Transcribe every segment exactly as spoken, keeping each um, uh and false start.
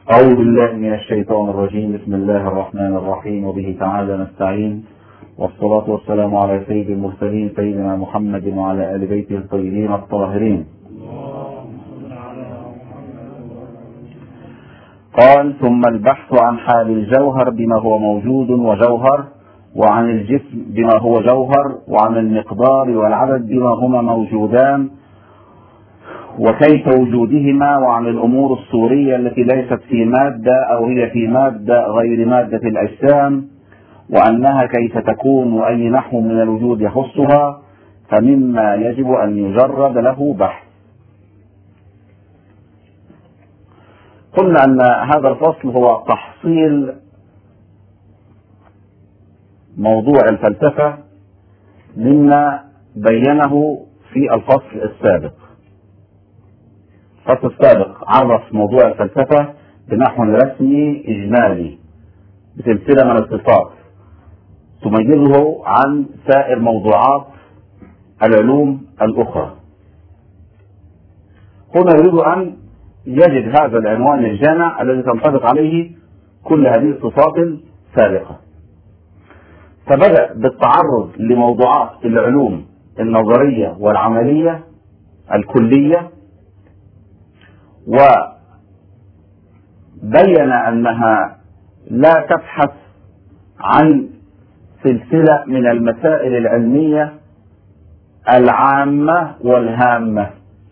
أعوذ بالله من الشيطان الرجيم. بسم الله الرحمن الرحيم، وبه تعالى نستعين، والصلاة والسلام على سيد المرسلين سيدنا محمد وعلى آل بيته الطيبين الطاهرين. قال: ثم البحث عن حال الجوهر بما هو موجود وجوهر، وعن الجسم بما هو جوهر، وعن المقدار والعدد بما هما موجودان وكيف وجودهما، وعن الأمور الصورية التي ليست في مادة أو هي في مادة غير مادة الأجسام، وأنها كيف تكون وأي نحو من الوجود يخصها، فمما يجب أن يجرد له بحث. قلنا أن هذا الفصل هو تحصيل موضوع الفلسفة مما بينه في الفصل السابق. الفصل السابق عرف موضوع الفلسفة بنحو رسمي إجمالي بسلسلة من الصفات تميزه عن سائر موضوعات العلوم الأخرى. هنا يريد أن يجد هذا العنوان الجامع الذي تنطبق عليه كل هذه الصفات السابقة، فبدأ بالتعرض لموضوعات العلوم النظرية والعملية الكلية، وبين أنها لا تبحث عن سلسلة من المسائل العلمية العامة والهامة،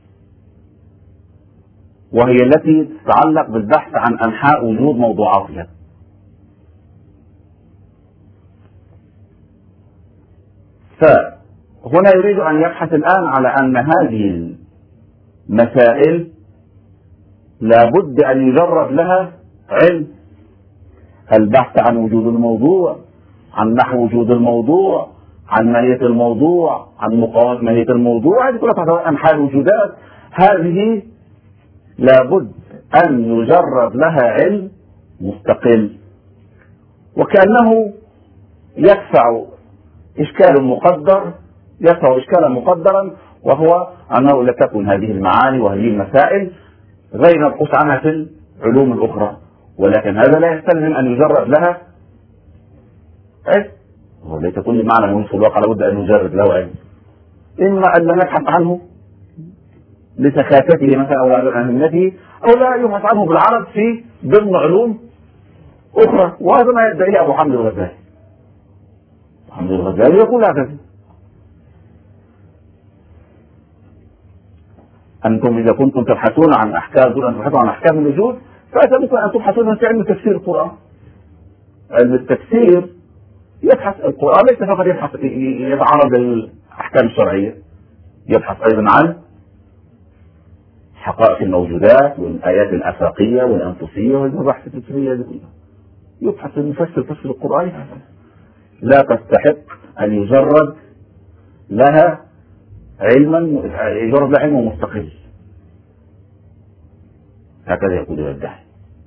وهي التي تتعلق بالبحث عن أنحاء وجود موضوعاتها. فهنا يريد أن يبحث الآن على أن هذه المسائل لابد أن يجرد لها علم، البحث عن وجود الموضوع، عن نحو وجود الموضوع، عن ماهية الموضوع، عن مقاومة ماهية الموضوع، هذه كلها تعتبر أنحاء الوجودات. هذه لابد أن يجرد لها علم مستقل، وكأنه يدفع إشكال مقدر يدفع إشكالا مقدرا، وهو أنه لا تكون هذه المعاني وهذه المسائل غير مبحوث عنها في العلوم الأخرى، ولكن هذا لا يستلزم أن يجرد لها علم. وليس كل معنى مهم في الواقع لابد أن يجرد له علم، إما أن لا نبحث عنه لسخافته مثلا أو لأهميته، أو لا يبحث عنه بالعرض في ضمن علوم أخرى. وهذا ما يدعيه أبو حامد الغزالي. حامد الغزالي يقول هكذا: أنتم إذا كنتم تبحثون عن أحكام دون أن تبحثوا عن أحكام الوجود، فأنتم أن تبحثون في علم تفسير القرآن. علم التفسير يبحث القرآن، ليس فقط يبحث يتعرض للأحكام الشرعية، يبحث أيضا عن حقائق الموجودات والآيات الآفاقية والأنفسية والمباحث الفلسفية هذه كلها. يبحث المفسر تفسير القرآن، لا تستحق أن يجرد لها علما يجرد لها علم مستقل، هكذا يقول الداعي.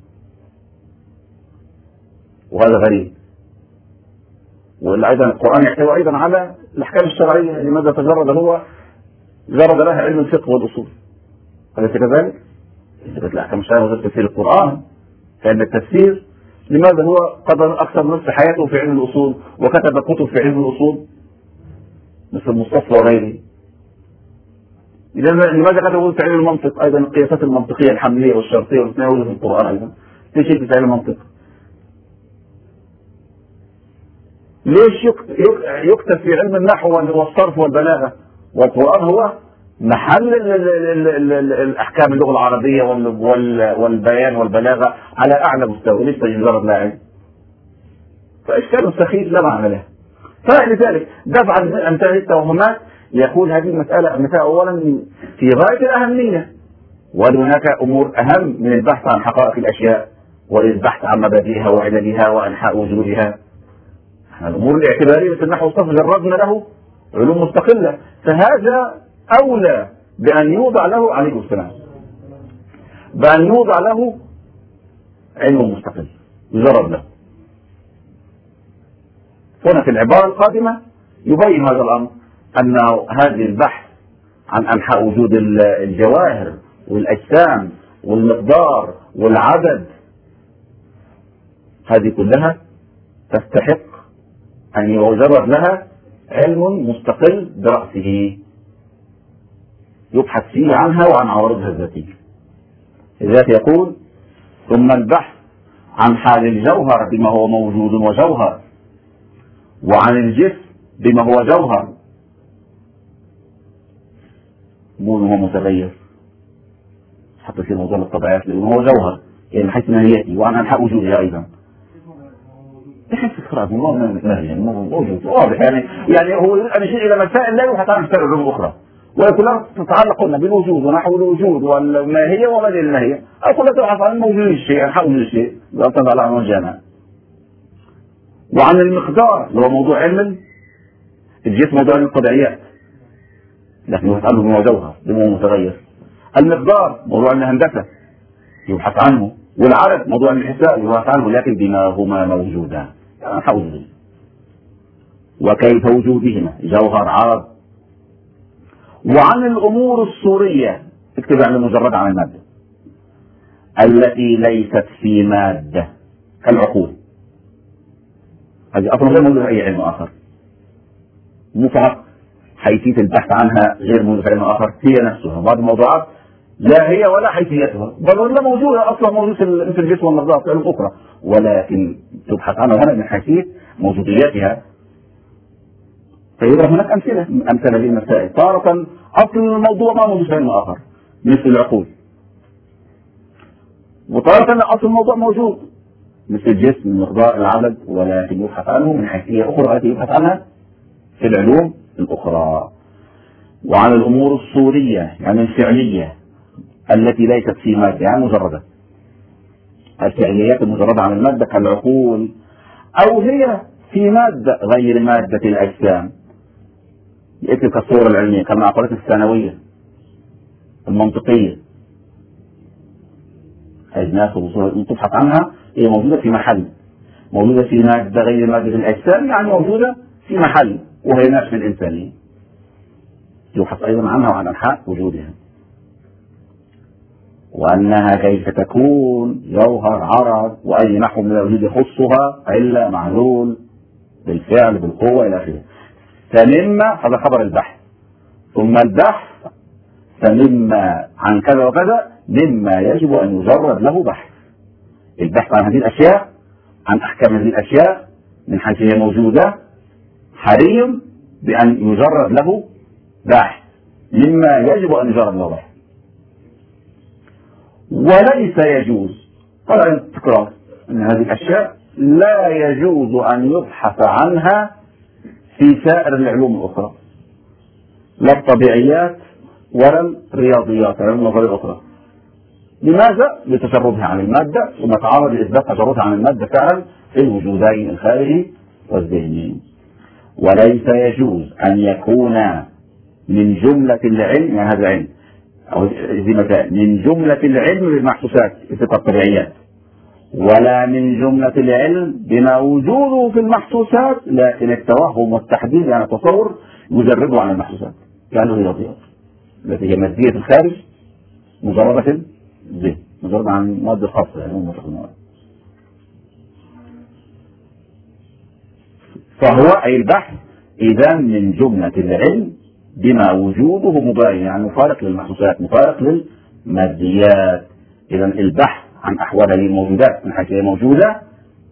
وهذا غريب. وأيضا القرآن يحتوي أيضا على الأحكام الشرعية، لماذا تجرد هو جرد لها علم الفقه والأصول؟ أليس كذلك؟ إذا كانت الأحكام الشرعية غير تفسير القرآن، فإن التفسير لماذا هو قضى أكثر من نصف حياته في علم الأصول، وكتب كتب في علم الأصول مثل المستصفى وغيره. لماذا كتبوا في علم المنطق أيضا القياسات المنطقية الحملية والشرطية والثانوية في القرآن أيضا؟ ليش في علم المنطق؟ ليش يكتب في علم النحو والصرف والبلاغة؟ والقرآن هو محل الأحكام اللغة العربية والبيان والبلاغة على أعلى مستوى، ليس يجرد لا علم؟ فإشكال سخيف لا معنى له. فلذلك دفعا أن تنتهي التوهمات يقول هذه المسألة مسألة أولا في غاية الأهمية، وهناك أمور أهم من البحث عن حقائق الأشياء والبحث عن مبادئها وعللها وأنحاء وجودها. الأمور الاعتبارية في النحو والصرف جردنا له علوم مستقلة، فهذا أولى بأن يوضع له عليه السلام بأن يوضع له علم مستقل يجرد له. هنا في العبارة القادمة يبين هذا الأمر، أن هذه البحث عن أنحاء وجود الجواهر والأجسام والمقدار والعدد هذه كلها تستحق أن يجرد لها علم مستقل برأسه يبحث فيه عنها وعن عوارضها الذاتية. لذلك يقول: ثم البحث عن حال الجوهر بما هو موجود وجوهر، وعن الجسم بما هو جوهر مو هو متغير، حتى في موضوع الطبيعات لأنه هو جوهر يعني من حيث ماهيته، وعن أنحاء وجودها أيضا. بحيث إخراج الله من موجود واضح يعني يعني هو أنا شيء إلى مسائل لا يبحث عنها في العلوم الأخرى، وكلها تتعلق قلنا بالوجود ونحو الوجود والماهية وبدل الماهية، أو كلها تبحث عن موجود الشيء أنحاء وجود الشيء يعتمد على عنوان جامع. وعن المقدار اللي هو موضوع علم الجسم، موضوع علم الطبيعيات لكن يبحث عنه بما جوهر بما هو متغير. المقدار موضوع علم الهندسة يبحث عنه، والعدد موضوع علم الحساب يبحث عنه لكن بما هما موجودان يعني حوزه. وكيف وجودهما جوهر عرض. وعن الأمور الصورية اكتب عن المجرد عن المادة التي ليست في مادة كالعقول، هذه أصلا غير موجودة في أي علم آخر، مو فقط حيثية البحث عنها غير موجودة في علم آخر، هي نفسها بعض الموضوعات لا هي ولا حيثيتها بل ولا موجودة أصلا موجودة مثل الجسم والمقدار في علم أخرى، ولكن تبحث عنها هنا من حيثية موجوديتها. فيبقى هناك أمثلة أمثلة للمسائل. تارة أصل الموضوع ما موجود في علم آخر مثل العقول، وتارة أصل الموضوع موجود مثل الجسم المقدار العدد، ولكن يبحث عنه من حيثية أخرى التي يبحث عنها في العلوم الأخرى. وعن الأمور الصورية يعني الفعلية التي ليست في مادة يعني مجردة، الفعليات المجردة عن المادة كالعقول، أو هي في مادة غير مادة الأجسام، تلك الصورة العلمية كالمعقولات الثانوية المنطقية، أجناس وصور تبحث عنها هي موجودة في محل، موجودة في مادة غير مادة الأجسام يعني موجودة في محل، وهي نفس الإنسانية يبحث أيضا عنها وعن أنحاء وجودها. وأنها كيف تكون جوهر عرض وأي نحو من الوجود يخصها إلا معلول بالفعل بالقوة إلى آخره. فمما هذا خبر البحث، ثم البحث فمما عن كذا وكذا مما يجب أن يجرد له بحث. البحث عن هذه الأشياء عن أحكام هذه الأشياء من حيث هي موجودة حري بأن يجرد له بحث، مما يجب أن يجرد له بحث. وليس يجوز طبعا تكرار أن هذه الأشياء لا يجوز أن يبحث عنها في سائر العلوم الأخرى، لا الطبيعيات ولا الرياضيات العلوم الأخرى. لماذا؟ لتجردها عن المادة، ثم تعرض لإثبات تجردها عن المادة فعلا في الوجودين الخارجي والذهني. وليس يجوز أن يكون من جملة العلم يعني هذا العلم أو من جملة العلم بالمحسوسات مثل الطبيعيات، ولا من جملة العلم بما وجوده في المحسوسات، لكن التوهم والتحديد يعني التصور يجرده عن المحسوسات يعني الرياضيات التي هي مادية الخارج مجردة الذهن مجردة عن المواد الخاصة يعني هم المواد. فهو أي البحث إذا من جملة العلم بما وجوده مباين يعني مفارق للمحسوسات مفارق للماديات. إذا البحث عن أحوال هذه الموجودات من حيث هي موجودة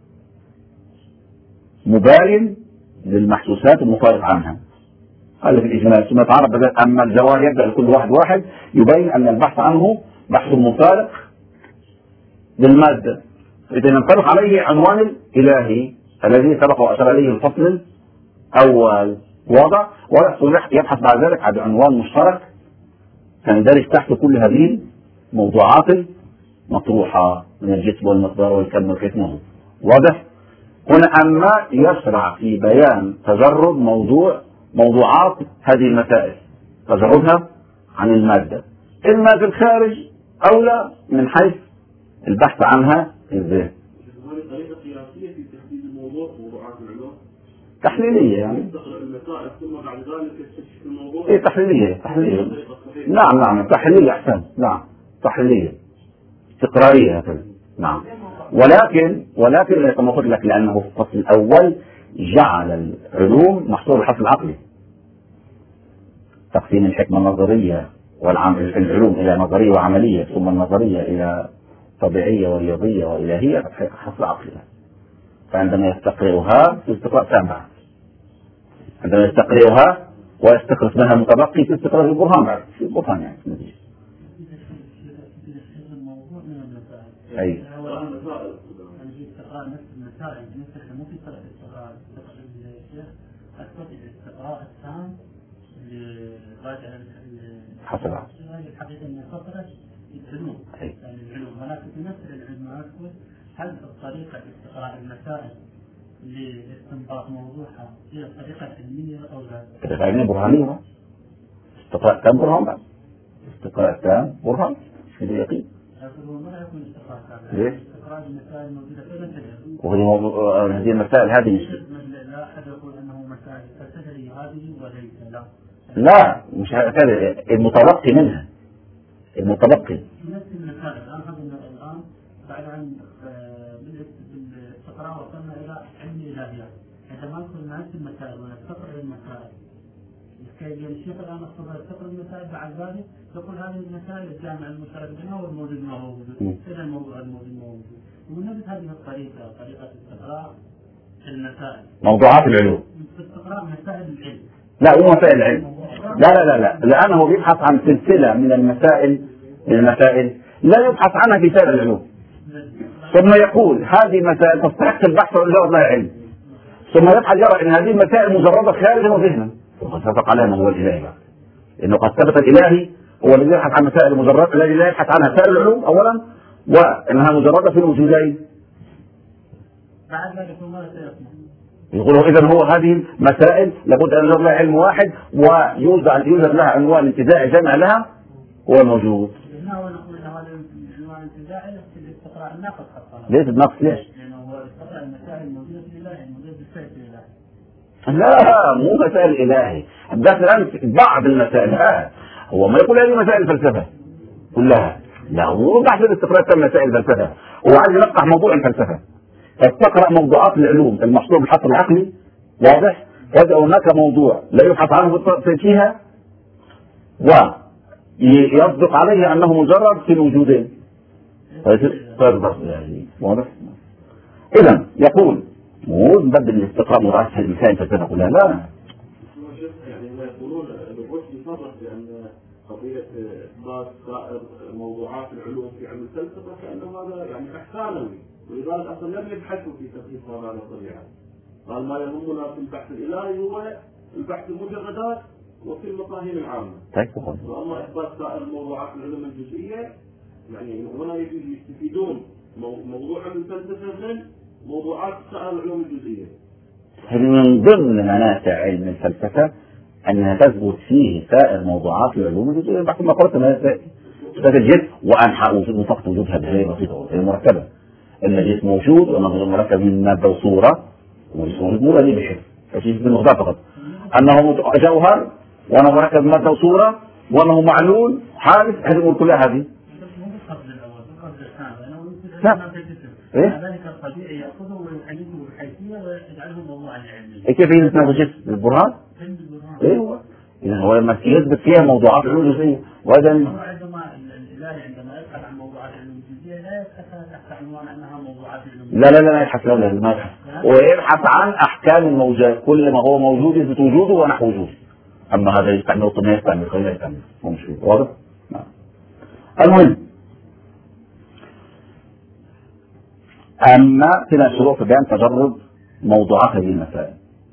مباين للمحسوسات المفارق عنها، هذا في الإجمال. ثم يتعرف بذلك أما الجواب يبدأ لكل واحد واحد يبين أن البحث عنه بحث مفارق للمادة، إذا ينطبق عليه عنوان الإلهي الذي سبق وأشار إليه الفصل الأول واضح، ويبحث بعد ذلك عن عنوان مشترك تندرج تحت كل هذه الموضوعات مطروحة من الجسم والمقدار والكم والكتم واضح. هنا أما يشرع في بيان تجرد موضوع موضوعات هذه المسائل تجردها عن المادة إما في الخارج أو لا من حيث البحث عنها في الذهن. طريقة قياسية في تحديد الموضوع موضوعات العلوم تحليلية يعني المسائل ثم بعد ذلك تكتشف الموضوع. إيه تحليلية تحليلية نعم نعم تحليلية أحسن نعم تحليلية تقرارية هكذا نعم. ولكن ولكن كما قلت لك لأنه في الفصل الأول جعل العلوم محصور الحصر العقلي، تقسيم الحكمة النظرية والعلوم إلى نظرية وعملية، ثم النظرية إلى طبيعية ورياضية وإلهية حصر عقلي. فعندما يستقرئها في استقراء تام، عندما يستقرئها ويستقرئ منها المتبقي في استقراء البرهان بعد في البرهان يعني نتيجة. أي استقراء نفس المسائل بالنسبة مو في طريقة استقراء الشيخ أثبت الاستقراء التام لراجع حصل الحقيقة أن فترة العلوم يعني العلوم، ولكن في نفس العلم أقول هل طريقة استقراء المسائل لاستنباط موضوعها هي الطريقة العلمية أو لا؟ الطريقة العلمية برهانية، استقراء تام برهان بعد استقراء تام برهان هذا يقين. لكن هو ما يكون استقراء تام. ليش؟ استقراء المسائل موجودة فين تجد؟ وهذه موضوع هذه المسائل هذه مش لا أحد يقول أنه مسائل فلسفية هذه وليس لا. لا مش هذا المتلقي منها، المتلقي نفس المسائل الآن هذا الآن بعد عن بالاستقراء وصلنا إلى علم الإلهيات. عندما ندخل نفس المسائل ونستقرأ المسائل كي الشيخ الآن أخذ يستقرأ المسائل بعد ذلك يقول هذه المسائل الجامعة المشترك بينها والموجود ما هو موجود إلى الموضوع الموجود موجود. ومن هذه الطريقة طريقة استقراء المسائل موضوعات العلوم، استقراء مسائل العلم. لا مو مسائل العلم، لا لا لا لا لأنه بيبحث عن سلسلة من المسائل من المسائل لا يبحث عنها في سائر العلوم، ثم يقول هذه مسائل تستحق البحث والجواب لها علم، ثم يبحث يرى أن هذه المسائل مجردة خارجا وذهنا، وقد اتفق عليها من هو الإلهي، إنه قد ثبت الإلهي هو الذي يبحث عن مسائل مجردة الذي لا يبحث عنها سائر العلوم أولا، وأنها مجردة في الوجودين. بعد ذلك ماذا سيصنع؟ يقولوا إذا هو هذه مسائل لابد أن يوجد لها علم واحد ويوجد يوجد لها عنوان انتزاعي جمع لها هو الموجود. هو نقول هذا العنوان الانتزاعي في الاستقراء الناقص حقا. ليش الناقص ليش؟ لأنه هو استقراء المسائل الموجودة في الإله الموجودة بالسيف الإله. لا مو مسائل الإلهي، بس الآن بعض المسائل آه. هو ما يقول هذه مسائل الفلسفة كلها، لا هو بحث الاستقراء تم مسائل الفلسفة، هو عايز ينقح موضوع الفلسفة فتقرأ موضوعات العلوم المحصور بالحصر العقلي واضح، وإذا هناك موضوع لا يبحث عنه فيها ويصدق عليه أنه مجرد في الوجودين واضح. إذا يقول مو نبدل الاستقراء مراسل الإنسان فلسفة كلها لا. يعني ما يقولون الرشد يصرح بأن قضية إثبات سائر موضوعات العلوم في علم الفلسفة كأنه هذا يعني إحسانوي، ولذلك أصلا لم يبحثوا في تخصيص هذا الطبيعة. قال ما يهمنا في البحث الإلهي هو البحث المجردات وفي المفاهيم العامة. طيب وأما إثبات سائر موضوعات العلوم الجزئية يعني هنا يستفيدون موضوع علم الفلسفة من موضوعات سائر العلوم الجزئية. من ضمن منافع علم الفلسفة أنها تثبت فيه سائر موضوعات العلوم الجزئية بعد ما قلت ما تجد وأنحى وجود فقط وجودها بغير بسيطة غير مركبة. إن الجسم موجود وأنه مركب من مادة وصورة والجسم موجود مو الذي بحث فشيء بالمقدار فقط أنه جوهر وأنه مركب من مادة وصورة وأنه معلول حادث هذه الأمور كلها هذه. ذلك الطبيعي يأخذه ويحدثه بالحيثية ويجعله موضوعا علميا. كيف يثبت جسم بالبرهان؟ ايوه اذا هو لما يثبت فيها موضوعات العلوم الجزئيه وهذا عندما الإلهي عندما يبحث عن موضوعات العلوم الجزئيه لا يبحث تحت عنوان انها موضوعات العلوم. لا لا لا يبحث لا لا ما يبحث ويبحث عن احكام الموجات كل ما هو موجود يثبت وجوده ونحو وجوده. اما هذا يستعمل طبيعي يستعمل خير يستعمل هو مش واضح؟ نعم. المهم اما هنا شروط بيان تجرد موضوعات هذه المسائل.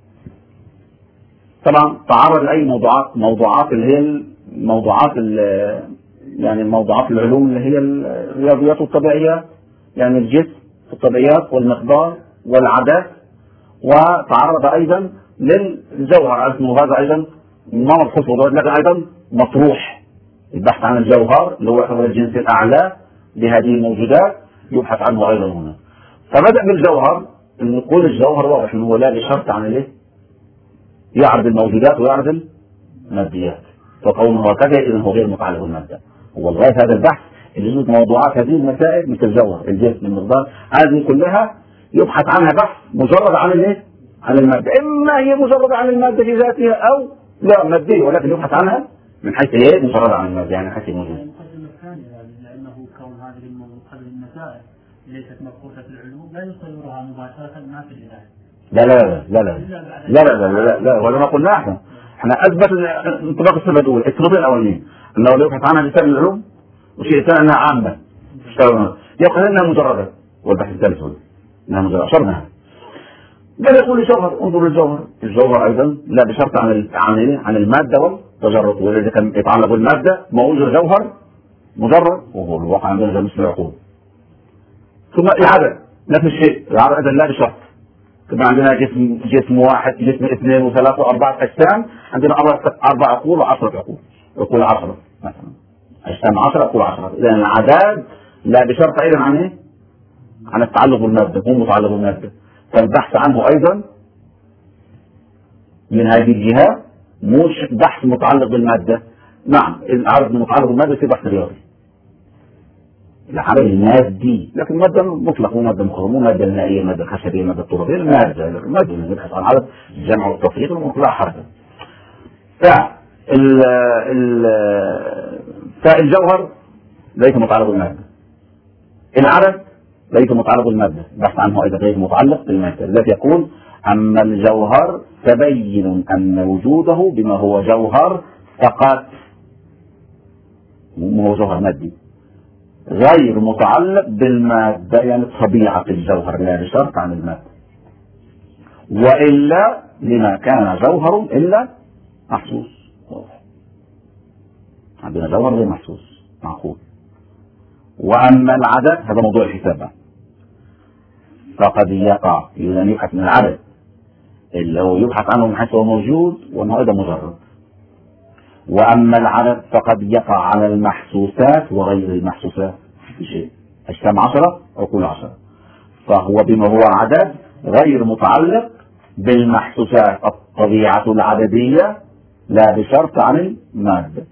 طبعا تعرض لاي موضوعات موضوعات اللي هي الموضوعات يعني موضوعات العلوم اللي هي الرياضيات والطبيعيات يعني الجسم والطبيعيات والمقدار والعادات، وتعرض ايضا للجوهر وهذا ايضا ما مبحوث لكن ايضا مطروح البحث عن الجوهر اللي هو يعتبر الجنس الاعلى لهذه الموجودات يبحث عنه ايضا هنا. فبدأ بالجوهر نقول الجوهر واضح انه هو لا شرط عن الايه؟ يعرض الموجودات ويعرض الماديات، فقوله هكذا اذا هو غير متعلق بالماده. هو لغايه هذا البحث اللي يوجد موضوعات هذه المسائل مثل الجوهر، الجسم، المقدار، هذه كلها يبحث عنها بحث مجرد عن الايه؟ عن المادة. اما هي مجرده عن المادة في ذاتها او لا مادية، ولكن يبحث عنها من حيث هي مجرده عن المادة، يعني حيث موجودة. المقدمة الثانية لأنه كون هذه المسائل ليست مبحوثة في العلوم لا يصورها مباشرة ما في الإله. لا لا لا لا لا لا لا لا لا لا ولا ما قلنا احنا احنا اثبت انطباق الصفة الاولى، الصفتين الاولين انه لو يبحث عنها لسان العلوم وشيء ثاني انها عامة يقول انها مجردة، والبحث الثالث هو انها مجردة شرناها. قال يقول لي جوهر، انظر الجوهر، الجوهر ايضا لا بشرط عن عن عن المادة والتجرد، واذا كان يتعلق بالمادة ما وجد جوهر مجرد وهو الواقع عندنا مثل العقول. ثم العدد نفس الشيء، العدد ايضا لا بشرط. كما عندنا جسم جسم واحد، جسم اثنين وثلاثة وأربعة أجسام، عندنا أربع عقول وعشرة عقول، عقول عشرة مثلا، أجسام عشرة عقول عشرة. إذا العدد لا بشرط أيضا عن إيه؟ عن التعلق بالمادة، هو متعلق بالمادة، فالبحث عنه أيضا من هذه الجهة مش بحث متعلق بالمادة. نعم العرض المتعلق بالمادة في بحث رياضي، العمل المادي، لكن مادة مطلقة ومادة مخرمة، مادة المائية، مادة خشبية، مادة ترابية، المادة المادة اللي نبحث عن عدد الجمع والتفريق والمطلع حركة. فالجوهر ليس متعلق بالمادة، العدد ليس متعلق بالمادة، البحث عنه أيضا ليس متعلق بالمادة. الذي يقول أما الجوهر تبين أن وجوده بما هو جوهر فقط، ما هو جوهر مادي غير متعلق بالمادة، يعني طبيعة الجوهر لا بشرط عن المادة، وإلا لما كان جوهر إلا محسوس. عندنا جوهر غير محسوس معقول. وأما العدد هذا موضوع الحساب، فقد يقع إذا يبحث من العدد اللي هو يبحث عنه من حيث هو موجود وأنه أيضا مجرد. وأما العدد فقد يقع على المحسوسات وغير المحسوسات في شيء، أجسام عشرة عقول عشرة، فهو بما هو عدد غير متعلق بالمحسوسات، الطبيعة العددية لا بشرط عن المادة.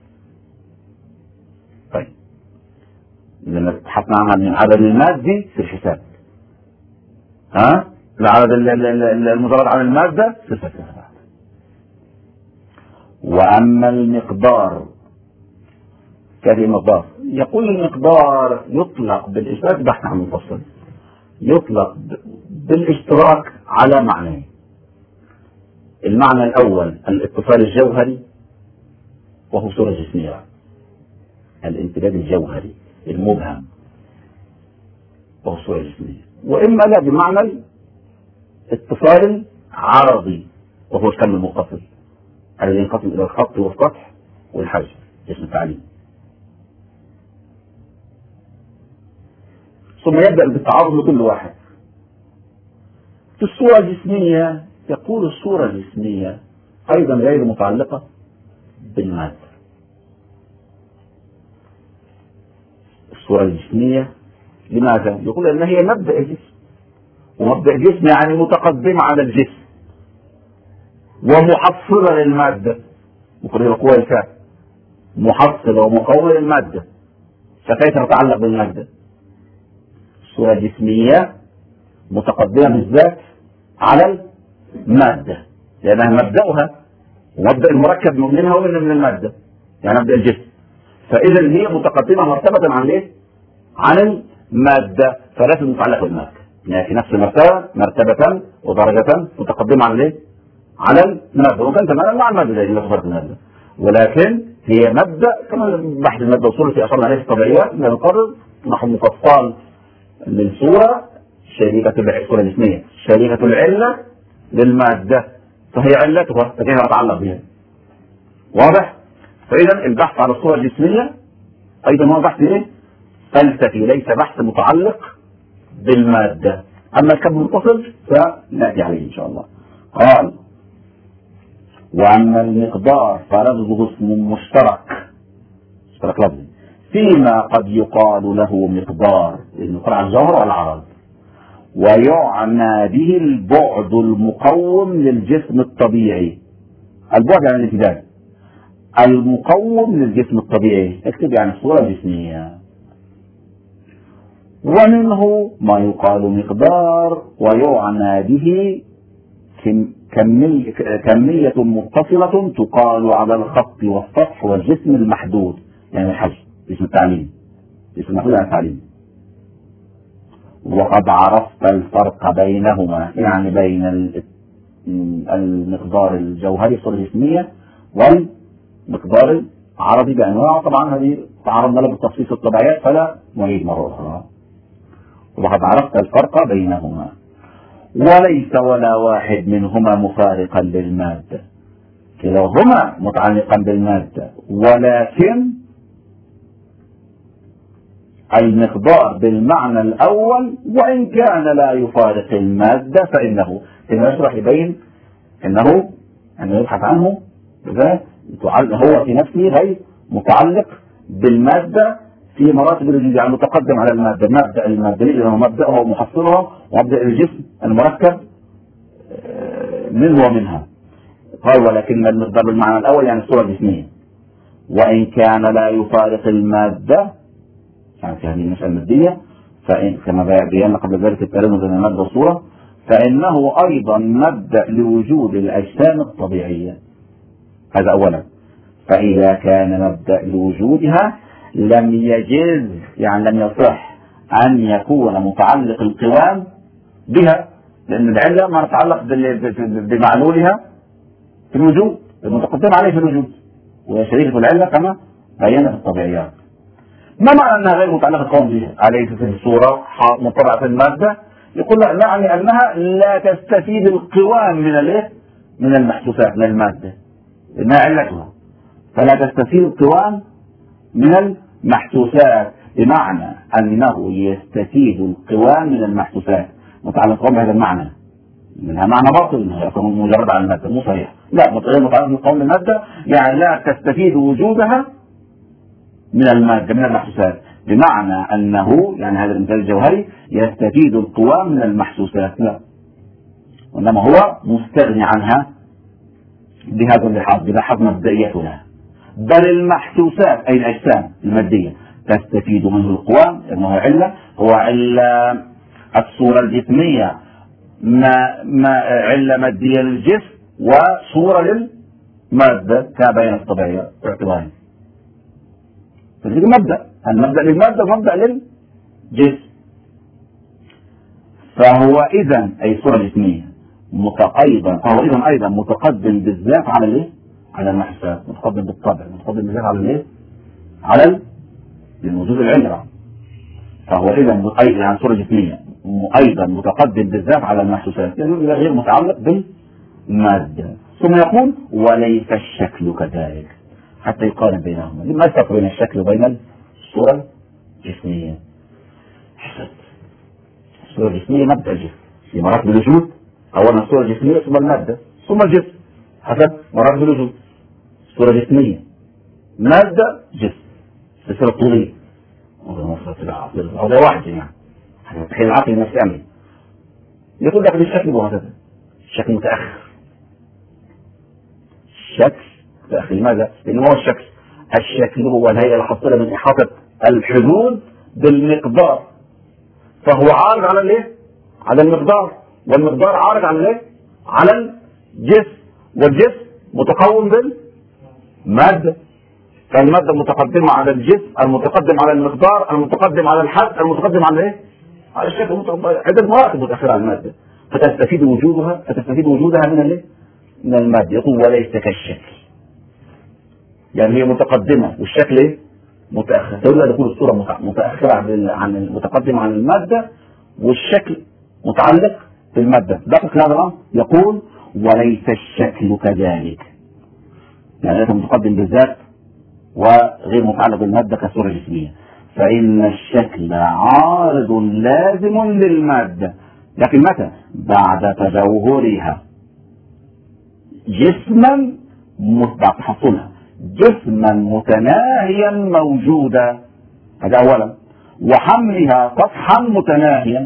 طيب إذا بحثنا عنها من العدد المادي في الحساب، ها العدد المجرد عن المادة في الفلسفة. وأما المقدار، كيف المقدار؟ يقول المقدار يطلق بالإثبات بحث عن مفصل، يطلق بالاشتراك على معنى. المعنى الأول الاتصال الجوهري وهو صورة جسمية، الامتداد الجوهري المبهم وهو صورة جسمية. وإما لا بمعنى الاتصال العرضي وهو الكم المتصل الذي ينقسم إلى الخط والسطح والحجم، اسم التعليم. ثم يبدأ بالتعرض لكل واحد. في الصورة الجسمية يقول الصورة الجسمية أيضا غير متعلقة بالمادة. الصورة الجسمية لماذا؟ يقول أن هي مبدأ الجسم، ومبدأ الجسم يعني متقدمة على الجسم ومحصلة للمادة، مقرر القوى الكاف محصلة ومقومة للمادة، فكيف تتعلق بالمادة؟ الصورة الجسمية متقدمة بالذات على المادة لأنها مبدأها ومبدأ المركب منها ومن من المادة، يعني مبدأ الجسم، فإذا هي متقدمة مرتبة عن ايه؟ عن المادة، فلازم متعلقة بالمادة، يعني في نفس المرتبة مرتبة ودرجة متقدمة عن ايه؟ على المادة، وكان تماما مع المادة زي ما صفرت المادة، ولكن هي مبدأ كما بحث المادة وصورة في أشرنا عليه الطبيعيات من القرر نحو مفصل للصورة شريكة الصورة الجسمية، شريكة العلة للمادة، فهي علتها فكيف أتعلق بها؟ واضح؟ فإذا البحث على الصورة الجسمية أيضا هو بحث إيه؟ فلسفي، ليس بحث متعلق بالمادة. أما الكم المتصل فنأتي عليه إن شاء الله. قال وأما المقدار فلفظه اسم مشترك، مشترك لفظي، فيما قد يقال له مقدار، المقدار على الجوهر والعرض، ويعنى به البعد المقوم للجسم الطبيعي. البعد يعني الامتداد المقوم للجسم الطبيعي، اكتب يعني الصورة الجسمية، ومنه ما يقال مقدار ويعنى به كمية, كمية متصلة تقال على الخط والسطح والجسم المحدود، يعني الحجم، اسم التعليم، اسم المحدود عن التعليم. وقد عرفت الفرق بينهما، يعني بين المقدار الجوهري الصورة الجسمية والمقدار العرضي بأنواعه. طبعا هذه تعرضنا له بالتفصيل في الطبيعيات فلا نعيد مرة أخرى. وقد عرفت الفرق بينهما، وليس ولا واحد منهما مفارقا للمادة، كلاهما متعلقا بالمادة، ولكن المقدار بالمعنى الأول وإن كان لا يفارق المادة فإنه كما يشرح يبين أنه أنه يبحث عنه هو في نفسه غير متعلق بالمادة في مراتب الوجود، يعني متقدم على المادة. مبدأ المادة لأنه مبدأها ومحصلها، ومبدأ الجسم المركب منه ومنها. قال ولكن المقدار بالمعنى الأول يعني الصورة الجسمية، وإن كان لا يفارق المادة يعني في هذه المسألة المادية، فإن كما بينا قبل ذلك التلامس بين المادة والصورة، فإنه أيضا مبدأ لوجود الأجسام الطبيعية. هذا أولا. فإذا كان مبدأ لوجودها لم يجز، يعني لم يصح أن يكون متعلق القوام بها، لأن العلة ما تتعلق بمعلولها في الوجود، المتقدم عليه في الوجود، وهي شريكة العلة كما بينا في الطبيعيات. ما معنى أنها غير متعلقة القوام بها عليه في الصورة مطبعة في المادة؟ يقول لا، يعني أنها لا تستفيد القوام من الايه؟ من المحسوسات، من المادة، إنها علتها، فلا تستفيد القوام من المحسوسات، بمعنى أنه يستفيد القوام من المحسوسات. متعلق القوام بهذا المعنى، منها معنى باطل يكون مجرد على المادة، مو صحيح. لا، متعلق القوام بالمادة يعني لا تستفيد وجودها من المادة، من المحسوسات، بمعنى أنه يعني هذا المثال الجوهري يستفيد القوام من المحسوسات، لا، وإنما هو مستغني عنها بهذا اللحاظ، بلحاظ مبدئيتها. بل المحسوسات أي الأجسام المادية تستفيد منه القوام، لأنه علة، هو علة الصورة الجسمية، ما ما علة مادية للجسم وصورة للمادة كبيان الطبيعية باعتبارين. فهذا مبدأ، المبدأ للمادة ومبدأ للجسم. فهو إذا أي صورة جسمية متقيدا، فهو إذا أيضا متقدم بالذات على الإيه؟ على المحسوسات، متقدم بالطبع، متقدم بالذات على الإيه؟ على الوجود العلة. فهو إذا أيضا عن صورة جسمية أيضا متقدم بالذات على المحسوسات، يعني غير متعلق بالمادة. ثم يقول وليس الشكل كذلك، حتى يقارن بينهما. ما الفرق بين الشكل وبين الصورة الجسمية؟ الصورة الجسمية مبدأ الجسم في مراتب الوجود، أولا الصورة الجسمية ثم المادة ثم الجسم حسب مراتب الوجود. الصورة الجسمية مادة جسم الصورة الطولية، هذا واحد يعني تخيل العقل نفسه أمن يقول لك بالشكل وهكذا. الشكل متأخر، الشكل متأخر. لماذا؟ لأنه هو الشكل الشكل هو الهيئة الحاصلة من إحاطة الحدود بالمقدار، فهو عارض على الايه؟ على المقدار، والمقدار عارض على الايه؟ على الجسم، والجسم متقوم بالمادة، فالمادة متقدمة على الجسم، المتقدم على المقدار، المتقدم على الحد، المتقدم على ايه؟ على الشكل. عدة مراتب متأخرة على المادة، فتستفيد وجودها فتستفيد وجودها من الايه؟ من المادة. يقول وليس كالشكل، يعني هي متقدمة والشكل ايه؟ متأخر. تقول تكون الصورة متأخرة عن المتقدمة عن المادة، والشكل متعلق بالمادة. دقق هذا الأمر. يقول وليس الشكل كذلك، يعني ليس متقدم بالذات وغير متعلق بالمادة كصورة جسمية. فإن الشكل عارض لازم للمادة، لكن متى؟ بعد تجوهرها جسما، بعد تحصلها جسما متناهيا موجودا، هذا أولا، وحملها سطحا متناهيا.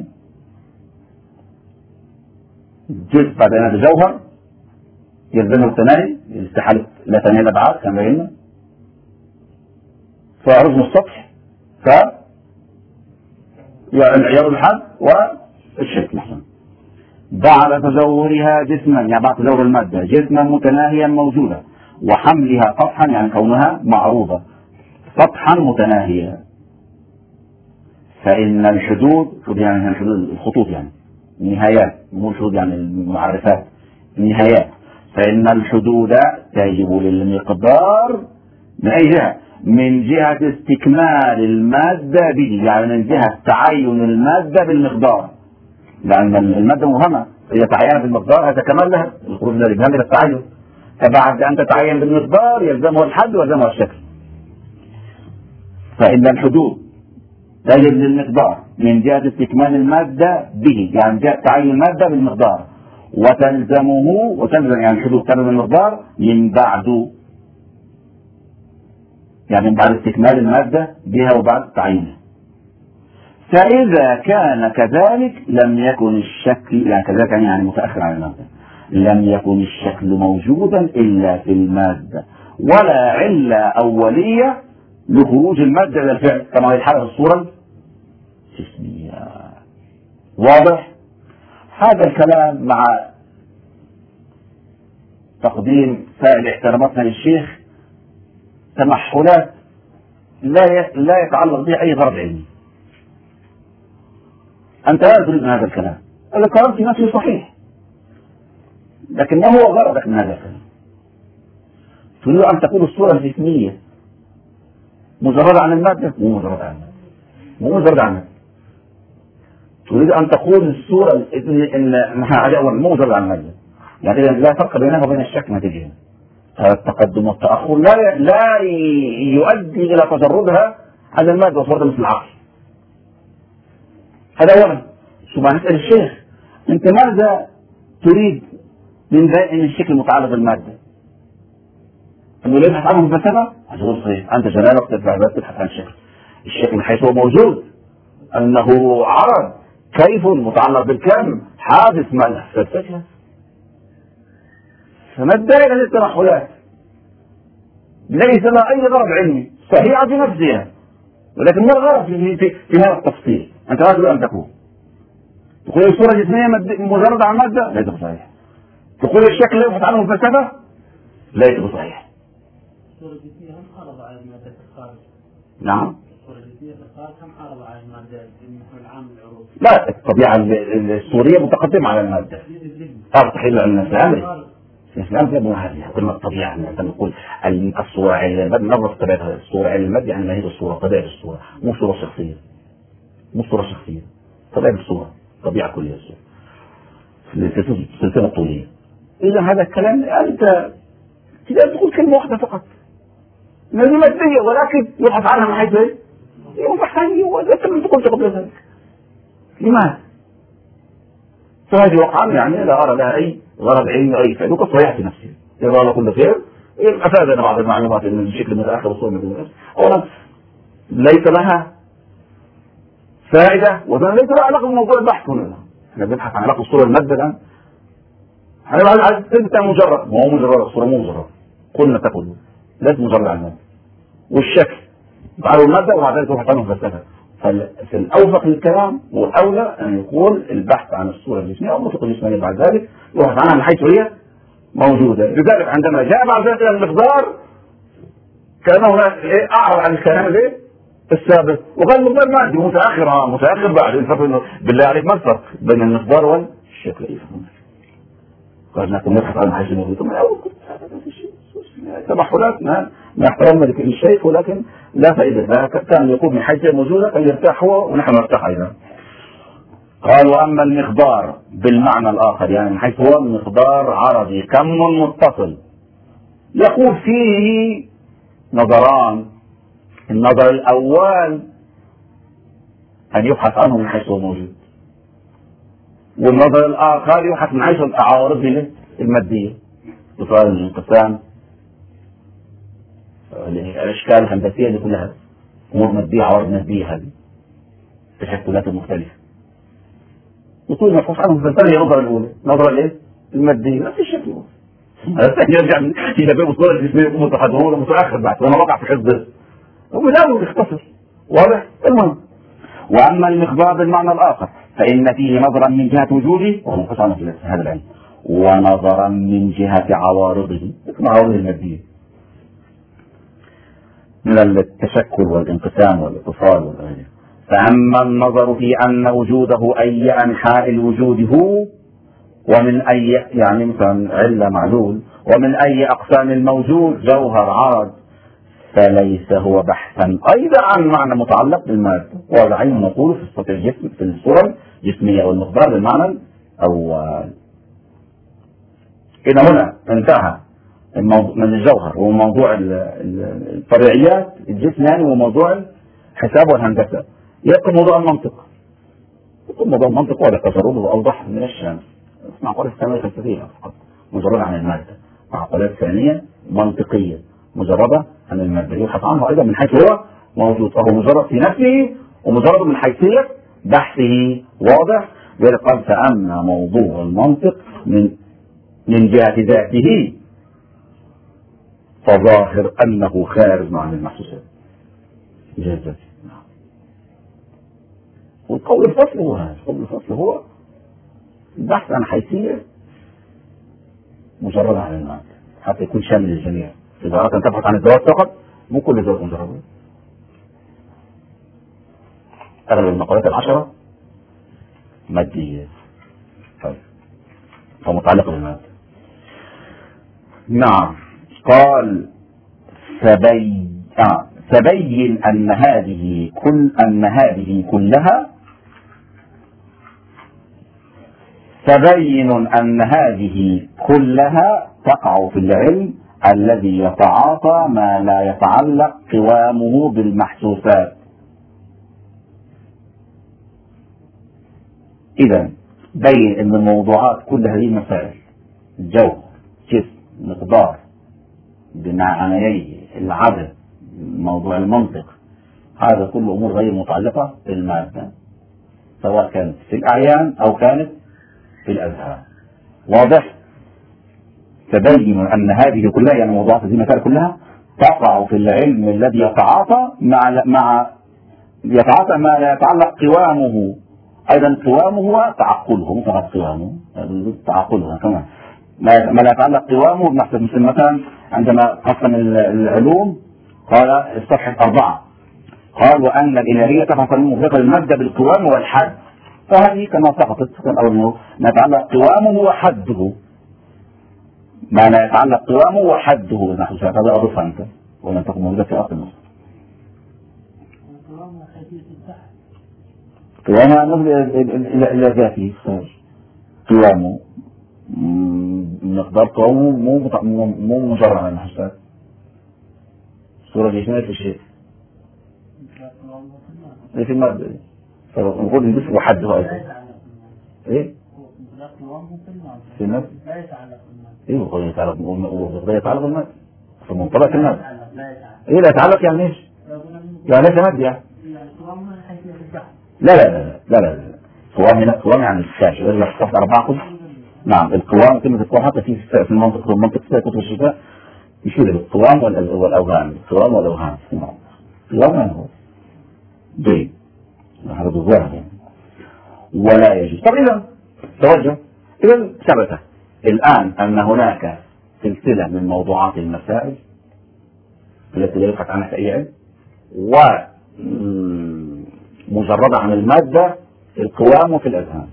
جسم بعد أن يتجوهر يلزمه التناهي، استحالة لا تناهي الأبعاد كما بينا، فعرض السطح ف العيار الحد والشكل. بعد تزورها جسما، يعني بعد تزور المادة جسما متناهيا موجودا، وحملها سطحا، يعني كونها معروضة سطحا متناهيا، فإن الحدود، يعني الحدود الخطوط، يعني النهايات، مو الحدود يعني المعرفات، النهايات، فإن الحدود تجب للمقدار من أي جهة؟ من جهة استكمال المادة به، يعني من جهة تعين المادة بالمقدار، لأن المادة مهمة، إذا تعينت بالمقدار هذا كمال لها، الخروج من الإبهام إلى التعين، فبعد أن تتعين بالمقدار يلزمه الحد ويلزمه الشكل. فإن الحدود تجب للمقدار من جهة استكمال المادة به، يعني من جهة تعين المادة بالمقدار، وتلزمه، وتلزم يعني الحدود تلزم المقدار من بعد، يعني من بعد استكمال المادة بها وبعد تعيينها. فإذا كان كذلك لم يكن الشكل، يعني كذلك يعني متأخر عن المادة، لم يكن الشكل موجودا إلا في المادة، ولا علة أولية لخروج المادة إلى الفعل كما هي الحالة في الصورة الجسمية. واضح؟ هذا الكلام مع تقديم سائل احتراماتنا للشيخ تمحلات لا لا يتعلق بها أي غرض علمي. أنت لا تريد من هذا الكلام، الكلام في نفسه صحيح، لكن ما هو غرضك من هذا الكلام؟ تريد أن تكون الصورة الجسمية مجرد عن المادة؟ مو مجرد عن المادة، مو مجرد عن المادة. تريد أن تقول الصورة إن نحن مو مجرد عن المادة، يعني لا فرق بينها وبين الشك نتيجة. هذا التقدم والتأخر لا لا يؤدي إلى تجردها عن المادة وصورتها مثل العقل. هذا أولا. ثم نسأل الشيخ أنت ماذا تريد من ذلك الشكل المتعلق بالمادة؟ أنه لا يبحث عنه بالفلسفة؟ هذا صحيح. أنت جلالك تبحث عن الشكل، الشكل حيث هو موجود، أنه عرض كيف متعلق بالكم حادث ما فلسفة. فما الداعي لهذه التنحلات؟ ليس لها أي غرض علمي، صحيحة في نفسها، ولكن ما الغرض في, في, في هذا التفصيل؟ أنت لا تريد أن تكون تقول الصورة الجسمية مجرد عن مادة؟ ليس بصحيح. تقول الشكل يبحث عنه الفلسفة؟ ليس بصحيح. الصورة الجسمية هم عرض على المادة في الخارج. نعم. الصورة الجسمية في الخارج هم عرض على المادة في النحو العام العروض. لا، الطبيعة السورية متقدمة على المادة. أرتحل على الإسلام. الإسلام يبنى هذه قلنا الطبيعة، نقول الصورة على المادة، نظرة طبيعة الصورة على المادة، يعني ما هي الصورة؟ طبيعة الصورة، مو صورة شخصية، مو صورة شخصية، طبيعة الصورة، طبيعة كلية الصورة، السلسلة الطولية. إذا هذا الكلام أنت تقدر تقول كلمة واحدة فقط، ما هي مادية ولكن يبحث عنها من حيث إيه؟ يبحث عنها وإذا لم تكن قبل ذلك. لماذا؟ فهذه وقعا يعني لا أرى لها أي غرض علمي أي فائدة، وقد صحيح في نفسه. إذا الله كل خير أفادنا بعض المعلومات أن الشكل من الآخر والصورة من الآخر، أولا ليس لها فائدة، وثانيا ليس لها علاقة بموضوع البحث هنا. احنا بنبحث عن علاقة الصورة المادة الآن. احنا أنت مجرد، ما هو مجرد الصورة، مو مجرد. قلنا تقول ليس مجرد عن المادة. والشكل تعالوا المادة وبعد ذلك نبحث عنه فلسفة. ففي الأوفق للكلام والأولى أن يقول البحث عن الصورة الجسمية أو النطق الجسمية بعد ذلك يبحث عنها من حيث هي موجودة. لذلك عندما جاء بعد ذلك المقدار كأنه أعرض عن الكلام الايه؟ السابق، وقال المقدار مادي متأخر متأخر بعد. الفرق بالله عليك ما الفرق بين المقدار والشكل؟ قال لكم نبحث عن حيث موجودة من أول تبحثات ما احترمنا لكل الشيخ، ولكن لا فائدة لها. كان يقول من حيث موجودة كان يرتاح هو ونحن نرتاح أيضا. قال وأما المقدار بالمعنى الآخر، يعني من حيث هو مقدار عرضي كم متصل، يقول فيه نظران. النظر الأول أن يبحث عنه من حيث هو موجود، والنظر الآخر يبحث من حيث العوارض المادية، بطال الانقسام، الأشكال الهندسية دي كلها أمور مادية، عوارض مادية، هذه تشكلات مختلفة. يقول ما يبحث عنه في الثانية نظرة الأولى، نظرة الإيه؟ المادية، نفس الشكل. الثاني يرجع إلى باب الصورة الجسمية يكون متقدم متأخر بعد، وأنا وقع في حفظه وبالأول يختصر. واضح؟ المهم وأما المخبار بالمعنى الآخر فإن فيه نظرا من جهة وجوده وهو منقطع في هذا العلم، ونظرا من جهة عوارضه عوارض المادية من التشكل والانقسام والاتصال والغيره. فأما النظر في أن وجوده أي أنحاء الوجود هو، ومن أي يعني مثلا علة معلول، ومن أي أقسام الموجود جوهر عرض، فليس هو بحثا أيضا عن معنى متعلق بالمادة. وضعين نقول في الصورة الجسم في الصورة الجسمية والمقدار بالمعنى الأول. إذا هنا انتهى من الجوهر وموضوع الطبيعيات الجسم يعني وموضوع الحساب والهندسة. يبقى موضوع المنطق. يبقى موضوع المنطق ولا تجربه أوضح من الشمس. معقولات ثانية فلسفية فقط مجردة عن المادة، معقولات ثانية منطقية مجردة عن المادة يبحث عنها أيضا من حيث هو موجود، فهو مجرد في نفسه ومجرد من حيثية بحثه واضح. قال فأما موضوع المنطق من من جهة ذاته فظاهر أنه خارج عن المحسوسات جهة ذاته. والقول الفصل هو هذا، القول الفصل هو البحث عن حيثية مجردة عن المادة حتى يكون شامل للجميع. إذا أردت أن تبحث عن الذوات فقط مو كل ذوات مجردة. أغلب المقالات العشرة مادية طيب فمتعلقة بالمادة. نعم. قال فبين آه. فبين أن هذه كل أن هذه كلها تبين أن هذه كلها تقع في العلم الذي يتعاطى ما لا يتعلق قوامه بالمحسوسات. إذا بين أن الموضوعات كل هذه المسائل الجوهر، جسم، مقدار، بمعنييه، العدد، موضوع المنطق، هذا كله أمور غير متعلقة بالمادة سواء كانت في الأعيان أو كانت في الأذهان. واضح؟ تبين أن هذه كلها يعني موضوعات هذه المسائل كلها تقع في العلم الذي يتعاطى مع مع يتعاطى ما لا يتعلق قوامه. أيضا قوامه هو تعقله، مو فقط قوامه، تعقله كمان ما لا يتعلق قوامه بنحسب. مثل مثلا عندما قسم العلوم قال الصفحة أربعة قال وأن الإلهية تفصل مطلقة المادة بالقوام والحد، فهذه كما سقطت أو أنه ما يتعلق قوامه وحده، ما لا يتعلق قوامه وحده نحو هذا أضفها أنت ولم تكن موجودة في أصل النص. قوامه إلى ذاته قوامه مقدار قوامه مو مو مجرد عن المحسوسات. الصورة الجسمية في الشيء في المادة فنقول الجسم وحده أيضا إيه؟ في المادة إيه وقال يتعلق وقال يتعلق بالمادة في منطلق المادة إيه لا يتعلق يعني إيش؟ يعني ليس مادة يعني لا لا لا لا لا لا قوام هنا قوام يعني الشاشة يرجع في صفحة أربعة كل نعم القوام كلمة القوام حتى في في المنطق والمنطق في كتب الشفاء يشير بالقوام والأوهام القوام والأوهام القوام يعني هو جيد هذا بالظاهر يعني ولا يجوز. طب إذا توجه إذا ثبت الآن أن هناك سلسلة من موضوعات المسائل التي لا يبحث عنها في أي علم ومجردة عن المادة في القوام وفي الأذهان.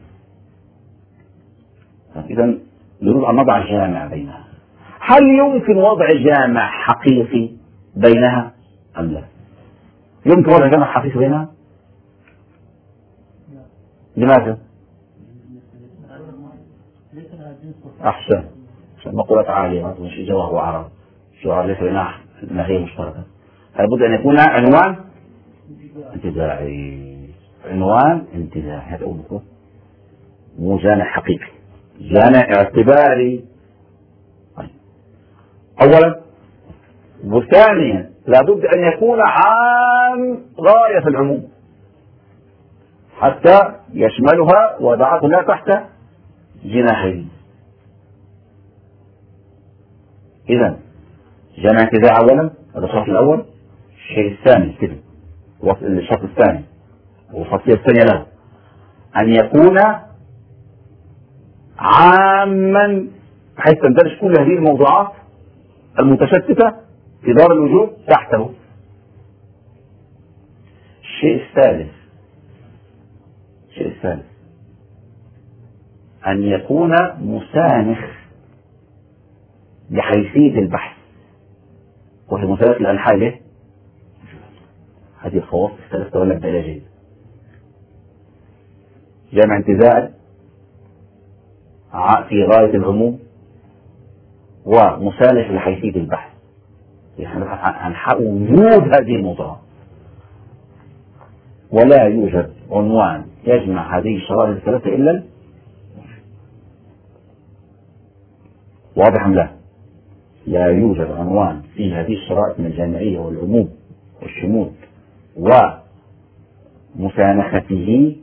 إذا نريد أن نضع جامع بينها. هل يمكن وضع جامع حقيقي بينها أم لا؟ يمكن وضع جامع حقيقي بينها؟ لماذا؟ أحسن عشان مقولات عالية ما تكونش جوهر وعرض جوهر ليس بينها نهاية مشتركة. لابد أن يكون عنوان انتزاعي عنوان انتزاعي هذا أقول لكم مو جامع حقيقي جامع اعتباري أولا. وثانيا لابد أن يكون عام غاية في العموم حتى يشملها وضعها كلها تحت جناحين. إذا جامع انتزاع أولا هذا الشرط الأول. الشيء الثاني كده الشرط الثاني والخاصية الثانية له أن يكون عاما بحيث تندرج كل هذه الموضوعات المتشتتة في دار الوجود تحته. الشيء الثالث الشيء الثالث أن يكون مسانخ لحيثية البحث، وهي مسألة الأنحاء له. هذه الخواص الثلاثة تولد بعلاجين: جمع انتزاع في غاية العموم، ومسانخ لحيثية البحث. يعني نبحث عن أنحاء وجود هذه الموضوعات، ولا يوجد عنوان يجمع هذه الشرائط الثلاثة إلا واضح أم لا؟ لا يوجد عنوان في هذه الشرائط من الجامعية والعموم والشمول ومسانخته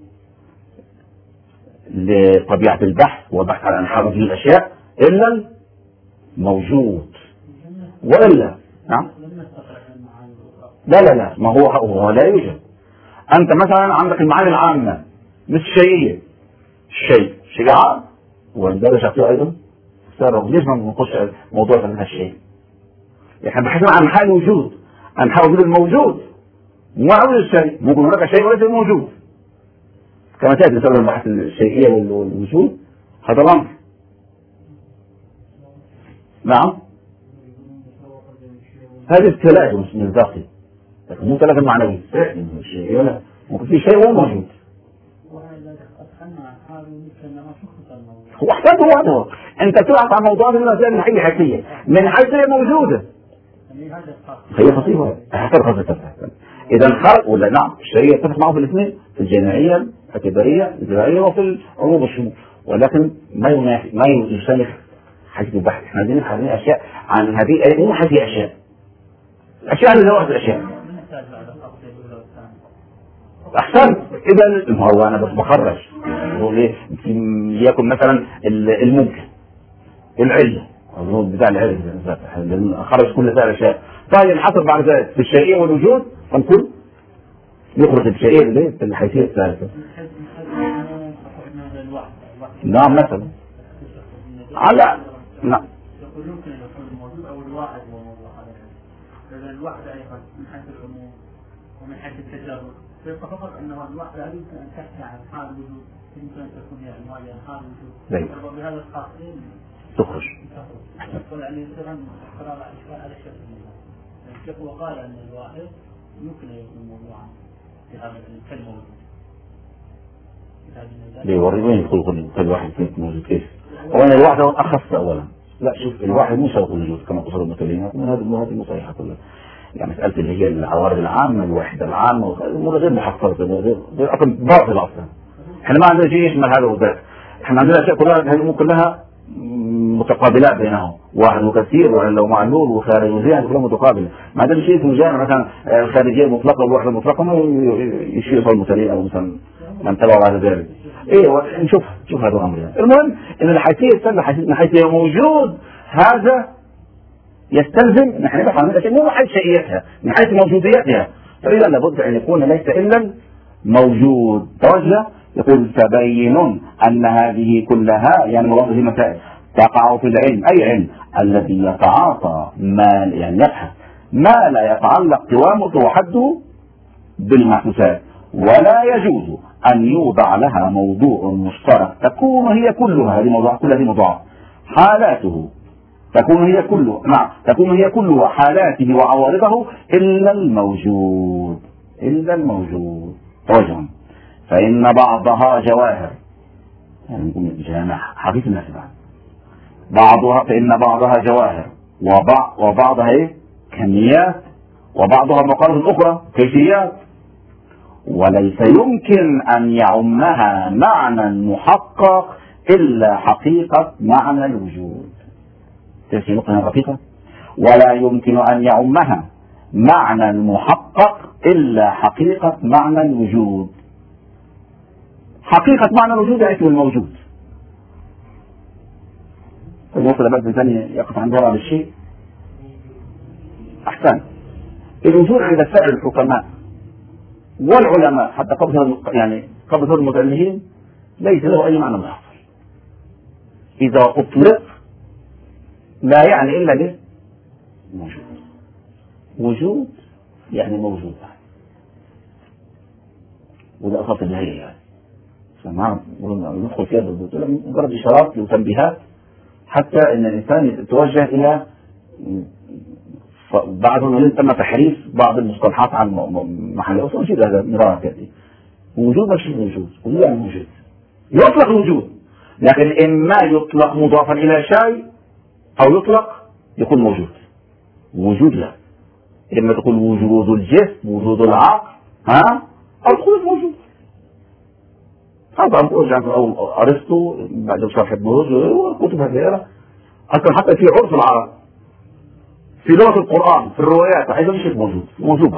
لطبيعة البحث والبحث عن أنحاء هذه الأشياء إلا موجود. وإلا نعم لا لا لا ما هو هو لا يوجد. أنت مثلا عندك المعاني العامة مثل الشيئية، الشيء شيء عام والدرجة فيه أيضا سارة. ليش ما نخش موضوع من هالشيء؟ احنا بحثنا عن أنحاء الوجود، أنحاء وجود الموجود مو عن الشيء. ممكن هناك شيء وليس موجود كما تأتي سبب البحث الشيئية والوجود هذا الأمر. نعم هذه التلازم من الذاتي، لكن مو تلازم معنوي. ممكن في شيء هو موجود. هو احسنت هو هذا. انت تبحث عن موضوعات من الاشياء من حيث حيثيه من حيث هي موجوده. هي خطيره حسب خطيره. اذا الخلق ولا نعم الشيء يتفق معه في الاثنين، في الجامعيه الاعتباريه الزراعيه وفي العروض والشمول، ولكن ما ينافي ما يسامح حيث البحث. احنا عايزين نبحث عن اشياء عن هذه مو حيث اشياء الاشياء اللي هو الاشياء. احسنت. اذا ما هو انا بس بخرج ليكن مثلا الممكن العله بتاع العله خرج كل هذه الاشياء. طيب حصل بعد ذلك في الشيئيه والوجود فنقول يخرج الشيئيه اللي في الحيثيه الثالثه. نعم مثلا على نعم يمكن ان يكون الموجود او الواحد هو موضوع هذا. الوحده ايضا من حيث العموم ومن حيث التجرد، فيبقى فقط انه الوحده هذه يمكن ان تحكي عن حال الوجود، يمكن ان تكون هي عنوان عن حال الوجود. وبهذا الخاصين تخرج. تخرج. يعني يصير قرار على على الشيخ. الشيخ وقال ان الواحد يمكن ان يكون موضوعا في هذا الكلمه. ليه وري وين يدخل كل واحد فيك موجود كيف؟ وانا الواحد اخص اولا. لا شوف الواحد مو شرط الوجود كما قصر المتكلمين من هذه هذه المصطلحات كلها. يعني مساله اللي هي العوارض العامه الوحده العامه غير محصله غير اصلا باطل اصلا. احنا ما عندنا شيء يشمل هذا وذاك. احنا عندنا اشياء كلها هذه كلها متقابلات بينهم، واحد وكثير ولو معلول وخارج وزيان كلها متقابله. ما عندنا شيء اسمه جامع مثلا الخارجيه المطلقه والوحده المطلقه ما يشير صار المثالين او مثلا من تبع بعد ذلك. ايه نشوف نشوف هذا الامر. يعني المهم ان الحيثيه الثالثه من حيث موجود هذا يستلزم نحن نبحث عن الاشياء مو من حيث شيئيتها، من حيث موجوديتها. فاذا لابد ان يكون ليس الا موجود. توجه يقول تبين ان هذه كلها يعني مواضيع مسائل تقع في العلم، اي علم الذي يتعاطى ما يعني يبحث ما لا يتعلق قوامه وحده بالمحسوسات، ولا يجوز أن يوضع لها موضوع مشترك تكون هي كلها هذه موضوع كل هذه موضوعات حالاته تكون هي كله نعم تكون هي كلها حالاته وعوارضه إلا الموجود إلا الموجود. توجه فإن بعضها جواهر يعني نقول جامع حقيقة الناس بعضها فإن بعضها جواهر وبعض وبعضها إيه كميات وبعضها مقارب الأخرى كيفيات، وليس يمكن أن يعمها معنى محقق إلا حقيقة معنى الوجود. تفسير نقطة الحقيقة ولا يمكن أن يعمها معنى محقق إلا حقيقة معنى الوجود. حقيقة معنى الوجود اسم الموجود. النقطة اللي بعد الثانية يقف عن هذا الشيء. أحسن. الوجود عند سائر الحكماء والعلماء حتى قبل يعني قبل المتألهين ليس له أي معنى محصل. إذا أطلق لا يعني إلا به موجود. وجود يعني موجود، وده أخف النهاية يعني سمعنا ندخل فيها مجرد إشارات وتنبيهات حتى إن الإنسان يتوجه إلى بعض الناس تم تحريف بعض المصطلحات عن محل أصلا شيء هذا مرارا كثير. وجود مش موجود، وجود يعني موجود، يطلق الوجود، لكن إما يطلق مضافا إلى شيء أو يطلق يكون موجود. وجود لا، إما تقول وجود الجسم، وجود العقل، ها، أو تقول موجود. هذا أرجع أو أرسطو بعد شرح البروج والكتب هذه أصلا حتى في عرف العرب في لغة القرآن في الروايات أيضا شيء موجود موجود.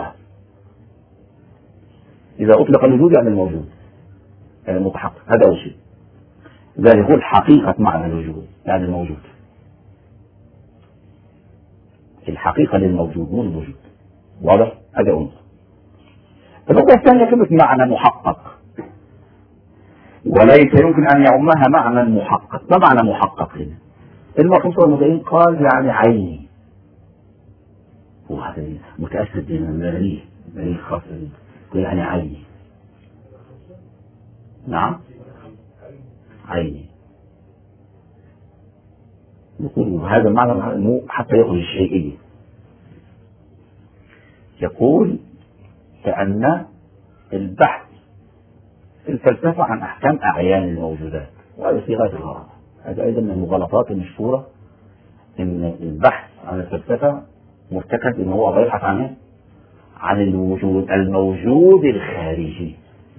إذا أطلق الوجود يعني الموجود يعني المتحقق، هذا أول شيء. إذا يقول حقيقة معنى الوجود يعني الموجود، الحقيقة للموجود مو الموجود. واضح؟ هذا أول. النقطة الثانية كلمة معنى محقق، وليس يمكن أن يعمها معنى محقق. ما معنى محقق هنا؟ المرحوم صلى الله عليه وسلم قال يعني عيني، وهذا متأسد من المريخ مريخ خاص يعني عيني. نعم عيني يقول هذا معنى مو حتى يخرج الشيئية. يقول كأن البحث في الفلسفة عن أحكام أعيان الموجودات، وهذا في غاية الغرض. هذا أيضا من المغالطات المشهورة إن البحث عن الفلسفة مرتكب إن هو يبحث عنه عن الوجود الموجود الخارجي،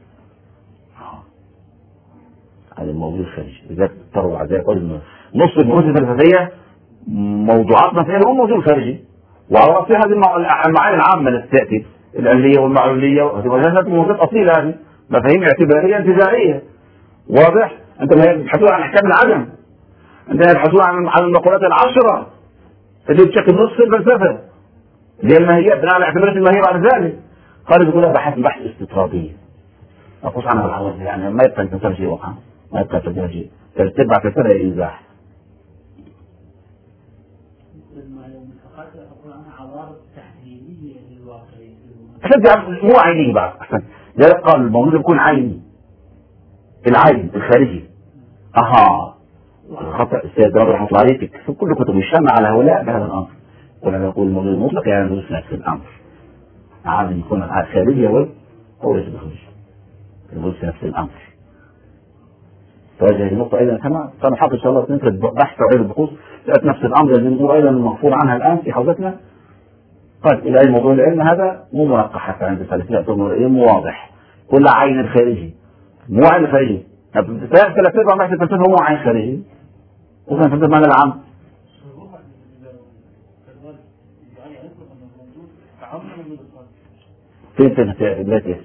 عن الموجود الخارجي. لذلك تروى على ذلك نص البحوث الفلسفية موضوعاتنا فيها هو موجود خارجي، وعلى رأسها هذه المعاني العامة التي تأتي الألية والمعلولية وهذه موجودات أصيلة، هذه مفاهيم اعتبارية انتزاعية. واضح؟ أنت ما يبحثون عن أحكام العدم، أنت يبحثون عن عن المقولات العشرة اللي بتشكل نص الفلسفة اللي هي الماهيات بناء على اعتبارات الماهية بعد ذلك. قال يقول لها بحث بحث استطرادي أقص عنها بالعوض، يعني ما يبقى الفلسفة شيء واقع، ما يبقى الفلسفة شيء تتبع فلسفة إنزاح. أحسن مو عيني بعد أحسن ذلك قال الموجود يكون عيني، العين الخارجي. أها خطأ السيد رابع رحمة الله عليه في كل كتب الشام على هؤلاء بهذا الأمر. ولما يقول الموجود المطلق يعني يدرس نفس الأمر، عادي يكون خارجي أول أو ليس بخارجي، يدرس نفس الأمر. توجه النقطة أيضا كما كان حاطط إن شاء الله نفرد بحث وعيد البحوث لقيت نفس الأمر الذي نقول أيضا المغفور عنها الآن في حوزتنا. قال إلى أي موضوع العلم هذا مو منقح حتى عند السلفية، العلم واضح كل عين خارجي مو عين خارجي. ثلاث أرباع بحث الفلسفة هو عين خارجي، وكان في المعنى العام. فين فين في بلاد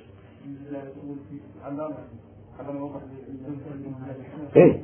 ايه؟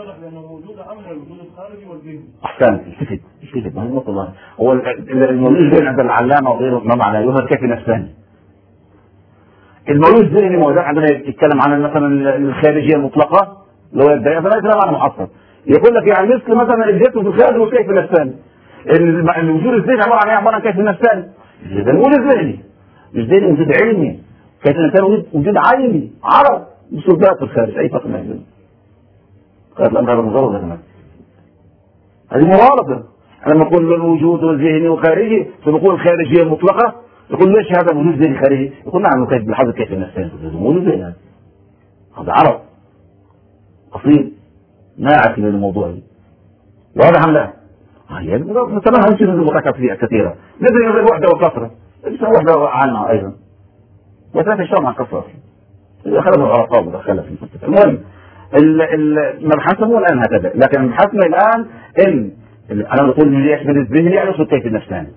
احسنت التفت التفت ما هي النقطة الله. هو الموجود الذهني عند العلامة وغيره ما معناه يظهر كيف نفساني. الموجود الذهني موجود عندنا يتكلم عن مثلا الخارجية المطلقة لو يبدأ فلا يتكلم عن محصل. يقول لك يعني مثل مثلا الجسم في الخارج وكيف نفساني. الوجود الذهني عبارة عن ايه؟ عبارة عن كيف نفساني. إذا الوجود الذهني مش ذهني وجود علمي، كيف الإنسان وجود عيني عرض بسلطات في الخارج أي فرق ما يجوز. قالت الأمر هذا مجرد يا جماعة، هذه معارضة. لما نقول الوجود الذهني وخارجي فنقول الخارجية المطلقة، يقول ليش هذا وجود ذهني خارجي؟ يقول نعم كيف بالحظ كيف الإنسان وجود ذهني هذا عرض أصيل ناعم للموضوع. واضح أم لا؟ هي مثلا هنشوف المقاطعة فيها كثيرة مثل الوحدة والكثرة، ليس وحدة عنها أيضا وثلاثة شهور مع كثرة دخلنا العرفات ودخلنا في المنطقة. المهم المبحث مو الآن هكذا، لكن مبحثنا الآن إن أنا نقول من يشمل الذهني يعني يقصد كيف النفساني.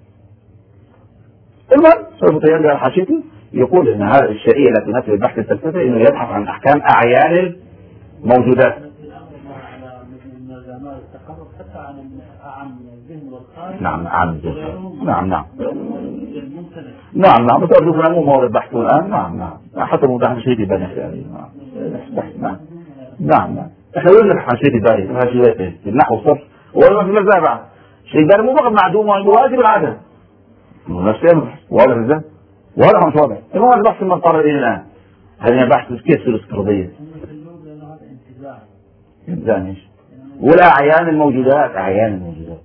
المهم سوف تيجي على حاشيته يقول إن هذا الشيء التي تمثل البحث الفلسفي إنه يبحث عن أحكام أعيان الموجودات. حتى عن عن نعم نعم نعم نعم نعم نعم بس أرجو أن مو مورد بحث الآن. نعم نعم حتى مداحن شيء بني يعني نعم نعم نعم خلونا نحن شيء باري هذا شيء النحو صف ولا في المزارع شيء باري مو فقط معدوم واجب العادة نفس الشيء واضح ازاي؟ واضح مش واضح؟ المهم بحث من طرف الى الان هذا بحث كيف الافتراضية إيش؟ والأعيان الموجودات أعيان الموجودات.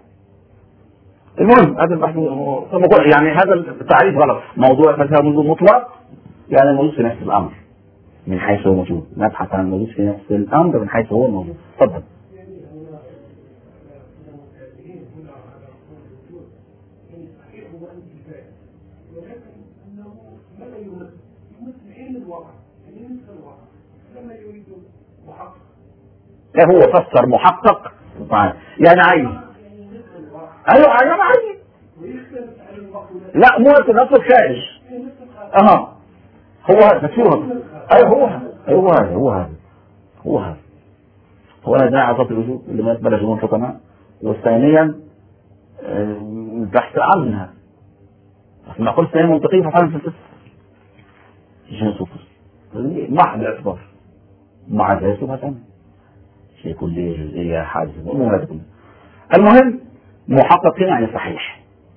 المهم هذا البحث يعني هذا التعريف غلط. موضوع الفلسفة موضوع مطلق يعني الموجود في نفس الأمر من حيث هو موجود. نبحث عن الموجود في نفس الأمر من حيث هو موجود. تفضل. لا هو فسر محقق يعني عين. ايوه عين عين. لا مو نفس الخارج. اها هو هذا شو هذا؟ ايوه هو هذا هو هذا هو هذا هو هذا هو هذا عصات الوجود اللي ما بلا جنون حكماء. وثانيا البحث عنها ما قلت ثانيا منطقية فعلا في الفلسفة شيء صفر محض الاعتبار مع ذلك سبحانه شيء كلية جزئية حادثة المهم محقق يعني صحيح.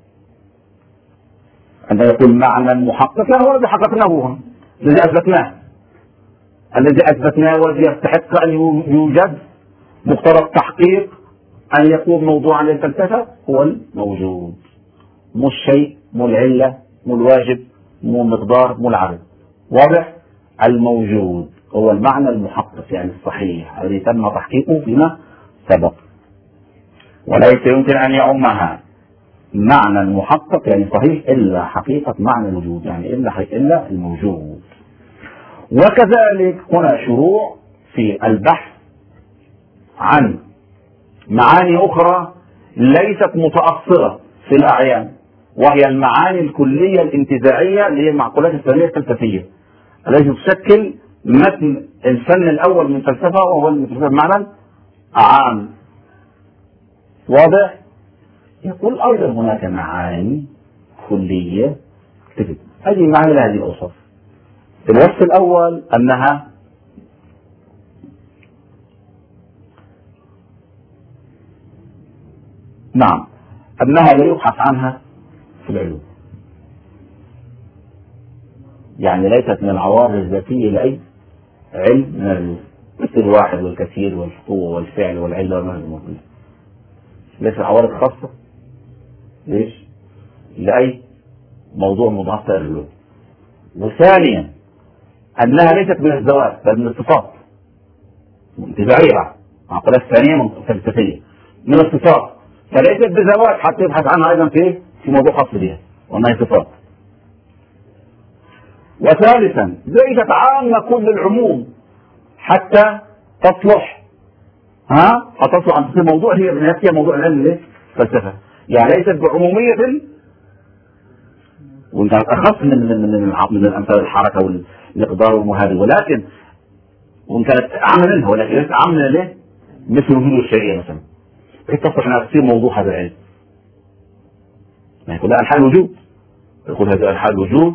عندما يقول معنى محقق هو الذي حققناه الذي أثبتناه الذي أثبتناه والذي يستحق أن يوجد مقتضى التحقيق أن يكون موضوعا للفلسفة هو الموجود مو الشيء مو العلة مو الواجب مو المقدار مو العدد. واضح؟ الموجود هو المعنى المحقق يعني الصحيح الذي تم تحقيقه فيما سبق وليس يمكن أن يعمها معنى محقق يعني صحيح إلا حقيقة معنى الوجود يعني إلا إلا الموجود. وكذلك هنا شروع في البحث عن معاني أخرى ليست متأصلة في الأعيان وهي المعاني الكلية الانتزاعية اللي هي المعقولات الفنية الفلسفية التي تشكل متن الفن الأول من الفلسفة وهو الفلسفة بمعنى عام. واضح؟ يقول أيضا هناك معاني كلية تجد هذه معاني لهذه الأوصاف. الوصف الأول أنها نعم أنها لا يبحث عنها في العلوم يعني ليست من العوارض الذاتية لأي علم من العلوم مثل الواحد والكثير والقوة والفعل والعلة والمعنى ليست عوارض خاصة ليش؟ لأي موضوع مضاف للعلوم. وثانيا أنها ليست من الذوات بل من الصفات انتزاعية معقولات ثانية فلسفية من الصفات فليست بذوات حتى يبحث عنها أيضا في في موضوع خاص بها وأنها صفات. وثالثا ليست عامة كل العموم حتى تصلح ها حتى تصلح عن تصير موضوع هي هي موضوع العلم الفلسفة يعني ليست بعمومية وانت أخص من من من, من الأمثال الحركة والمقدار والمهادي ولكن وانت أعمى منها ولكن ليست عامة ليه مثل وجود الشريعة مثلا كيف تصلح أنها تصير موضوع هذا العلم يعني يقول الحال وجود يقول هذا الحال وجود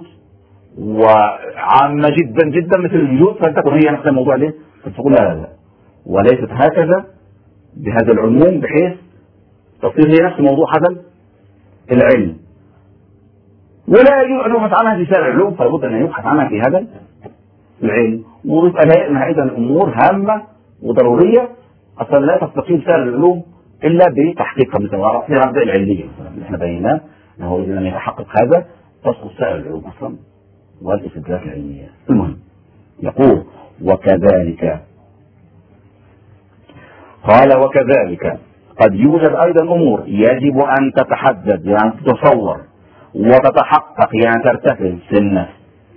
وعامة جدا جدا مثل الوجود فلتكن هي نفس الموضوع ليه فتقول لا لا وليست هكذا بهذا العموم بحيث تصير هي نفس موضوع هذا العلم ولا يجوز أن يبحث عنها في سائر العلوم فلابد أن يبحث عنها في هذا العلم ويبقى لها أيضا أمور هامة وضرورية أصلا لا تستقيم سائر العلوم إلا بتحقيقها مثل ما في العبد العلمية مثلا احنا بيناه أنه إذا لم يتحقق هذا تسقط سائر العلوم أصلا والاستدلالات العلمية. المهم يقول وكذلك قال وكذلك قد يوجد أيضا أمور يجب أن تتحدد يعني تتصور وتتحقق يعني ترتفع في النفس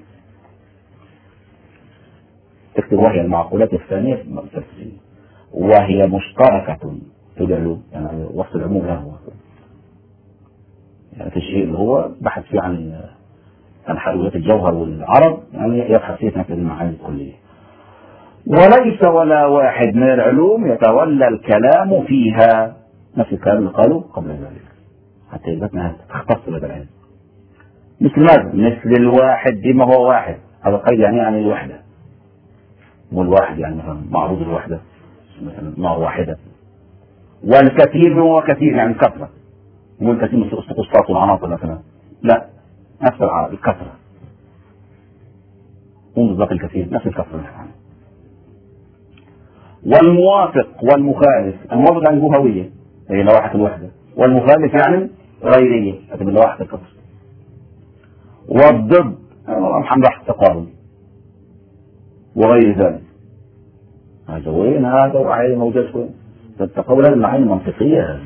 تكتب وهي المعقولات الثانية الفلسفية وهي مشتركة في العلوم يعني وصف العموم له يعني في الشيء اللي هو بحث فيه عن عن حلويات الجوهر والعرض يعني يبحث فيه في المعاني الكلية وليس ولا واحد من العلوم يتولى الكلام فيها نفس الكلام اللي قالوا قبل ذلك حتى يثبتنا تختص بهذا العلم. مثل ماذا؟ مثل الواحد بما هو واحد، هذا قيد يعني يعني الوحدة، والواحد يعني مثلا معروض الوحدة مثلا نار واحدة، والكثير هو كثير يعني كثرة، مو الكثير مثل السقوطات والعناصر مثلا، لا نفس الكثرة، مو بالضبط الكثير نفس الكثرة يعني. والموافق والمخالف، الموافق يعني هو هوية هي لوحة الوحدة، والمخالف يعني غيرية هذا من لوحة الكثرة. والضد محمد التقارب وغير ذلك، هذا وين هذا وعين موجود وين؟ التقابل هذه المعاني المنطقية،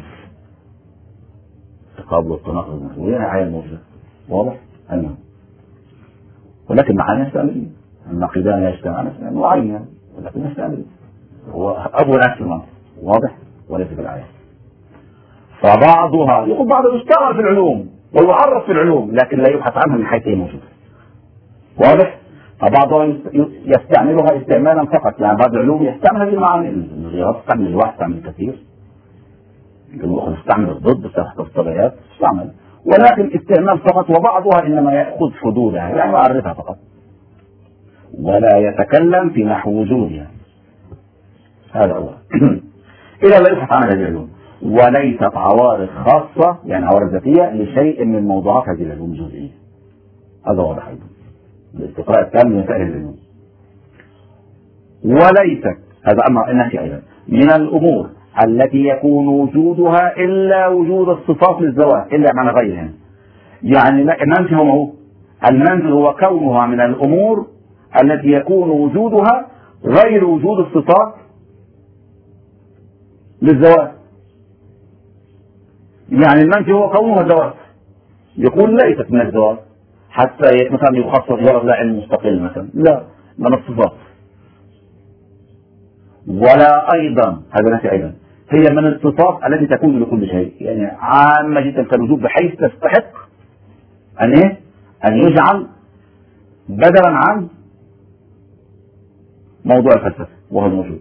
التقابل والتناقض وين عين موجود واضح؟ أنه ولكن معاني يستعملين النقيضان يجتمعان معين ولكن يستعملين هو أبو نفس المنطق واضح وليس في الآية. فبعضها يقول بعض يشتغل في العلوم ويعرف في العلوم لكن لا يبحث عنها من حيث هي موجودة واضح؟ فبعضهم يستعملها استعمالا فقط، يعني بعض العلوم يستعمل هذه المعاني، يستعمل الواحد يستعمل الكثير، يستعمل الضد يستعمل الطبيعات يستعمل، ولكن استعمال فقط، وبعضها انما ياخذ حدودها يعني يعرفها فقط ولا يتكلم في نحو وجودها، هذا هو. إذا لا يبحث عن هذه العلوم، وليست عوارض خاصة يعني عوارض ذاتية لشيء من موضوعات هذه العلوم الجزئية، هذا واضح أيضا الاستقراء التام من مسائل العلوم. وليست، هذا أمر النهي أيضا، من الأمور التي يكون وجودها إلا وجود الصفات للذوات إلا معنى غيرها، يعني المنفي هو المنفي هو كونها من الأمور التي يكون وجودها غير وجود الصفات للذوات، يعني المنفي هو كونها ذوات، يقول ليست من الذوات حتى مثلا يخصص ورد لا علم مستقل مثلا، لا من الصفات. ولا أيضا هذا نفي أيضا هي من الصفات التي تكون لكل شيء، يعني عامة جدا كالوجود بحيث تستحق أن إيه؟ أن يجعل بدلا عن موضوع الفلسفة وهو الموجود،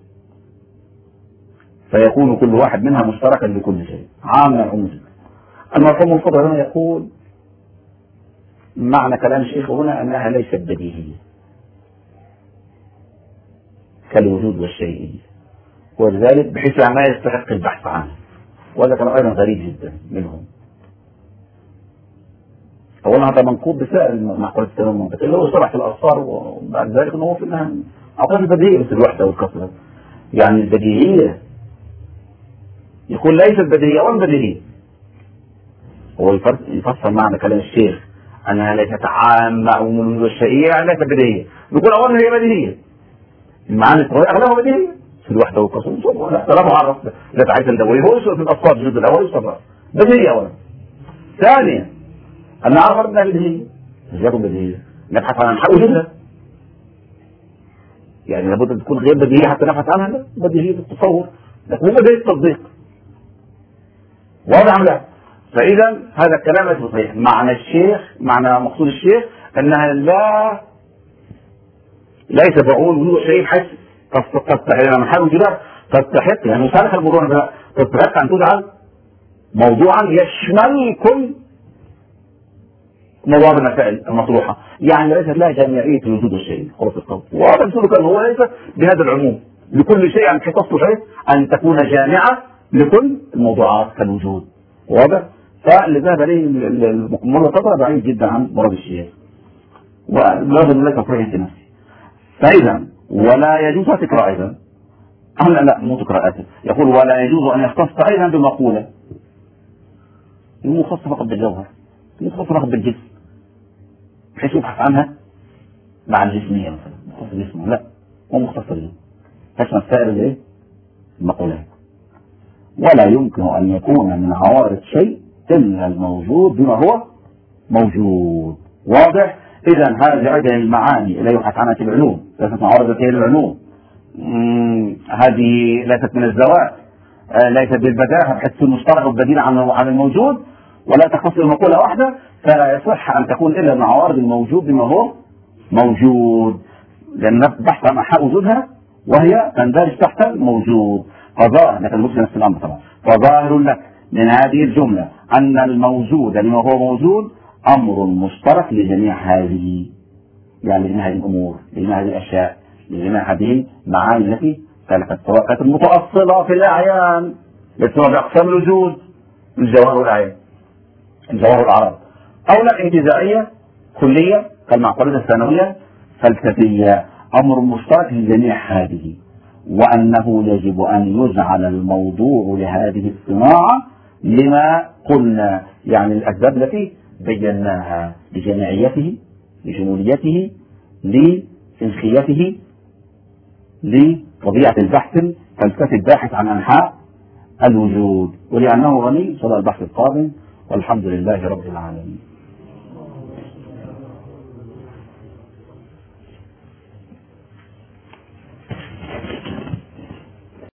فيكون كل واحد منها مشتركا لكل شيء عاما أو مجملا. المرحوم الفضل هنا يقول معنى كلام الشيخ هنا أنها ليست بديهية كالوجود والشيء، ولذلك بحيث ما يستحق البحث عنه، وهذا كان أيضا غريب جدا منهم. أولا هذا منقوض بسائل معقولة التمام المنطقي اللي هو شرح في الأصفار، وبعد ذلك أنه هو في أنها أعطاه البديهية مثل الوحدة والكسرة، يعني البديهية يقول ليست بديهية والبديهية، هو يفسر معنى كلام الشيخ أنها ليست عامة أو من الوجود الشيئية يعني ليست بديهية، يقول أولا هي بديهية، المعاني أغلبها بديهية في الوحدة والكسرة، لا معرف لا تعيش الدوي هو يشرح في الأصفار الجزء الأول يشرح بديهية أولا. ثانيا أن نعرف أنها بديهية، مش يكون بديهية نبحث عن حق وجودها، يعني لابد أن تكون غير بديهية حتى نبحث عنها، لا بديهية التصور لكن مو بديهية التصديق، واضح أم لا؟ فإذا هذا الكلام ليس صحيح. معنى الشيخ معنى مقصود الشيخ أنها لا ليس بعون وجود شيء بحيث تستحق من حال وجودها تستحق يعني مصالح الموضوع ده تستحق أن تجعل موضوعا يشمل كل موضوع المسائل المطروحة، يعني ليست لها جمعية الوجود والشيء خلاص القول، وهذا السلوك هو ليس بهذا العموم لكل شيء عن حيث تصلح أن تكون جامعة لكل الموضوعات كالوجود، واضح؟ فلذهب عليه المرة بعيد جدا عن مراد الشيخ ولازم لك تصريح في نفسي. فإذا ولا يجوز تقرأ أيضا أم لا مو تقرأ آسف، يقول ولا يجوز أن يختص أيضا بمقولة مختص فقط بالجوهر مختص فقط بالجسم بحيث يبحث عنها مع الجسمية مثلا مختص بالجسم، لا مو مختص بالجسم تشمل سائر الايه؟ المقولات. ولا يمكن أن يكون من عوارض شيء إلا الموجود بما هو موجود، واضح؟ إذا هذه أيضا المعاني لا يبحث عنها في العلوم، ليست معارض ذاتية للعلوم، هذه ليست من الذوات، آه ليست بالبداهة بحيث تكون مشتركة وبديلة عن عن الموجود، ولا تخص المقولة واحدة، فلا يصح أن تكون إلا من عوارض الموجود بما هو موجود، لأن بحث عن أحياء وجودها وهي تندرج تحت الموجود قضاء، لكن الموجود نفس الأمر طبعا. وظاهر لك من هذه الجملة أن الموجود لما هو موجود أمر مشترك لجميع هذه، يعني لجميع هذه الأمور، لجميع هذه الأشياء، لجميع هذه المعاني التي سلكت، سواء كانت المتأصلة في الأعيان بسبب أقسام الوجود الجوهر والأعيان الجوهر العرض، أو لا انتزاعية كلية كالمعقولات الثانوية فلسفية، أمر مشترك لجميع هذه، وأنه يجب أن يجعل الموضوع لهذه الصناعة لما قلنا، يعني الأسباب التي بيناها، لجماعيته، لشموليته، لسنخيته، لطبيعة البحث الفلسفي الباحث عن أنحاء الوجود، ولأنه غني. صلى البحث القادم، والحمد لله رب العالمين.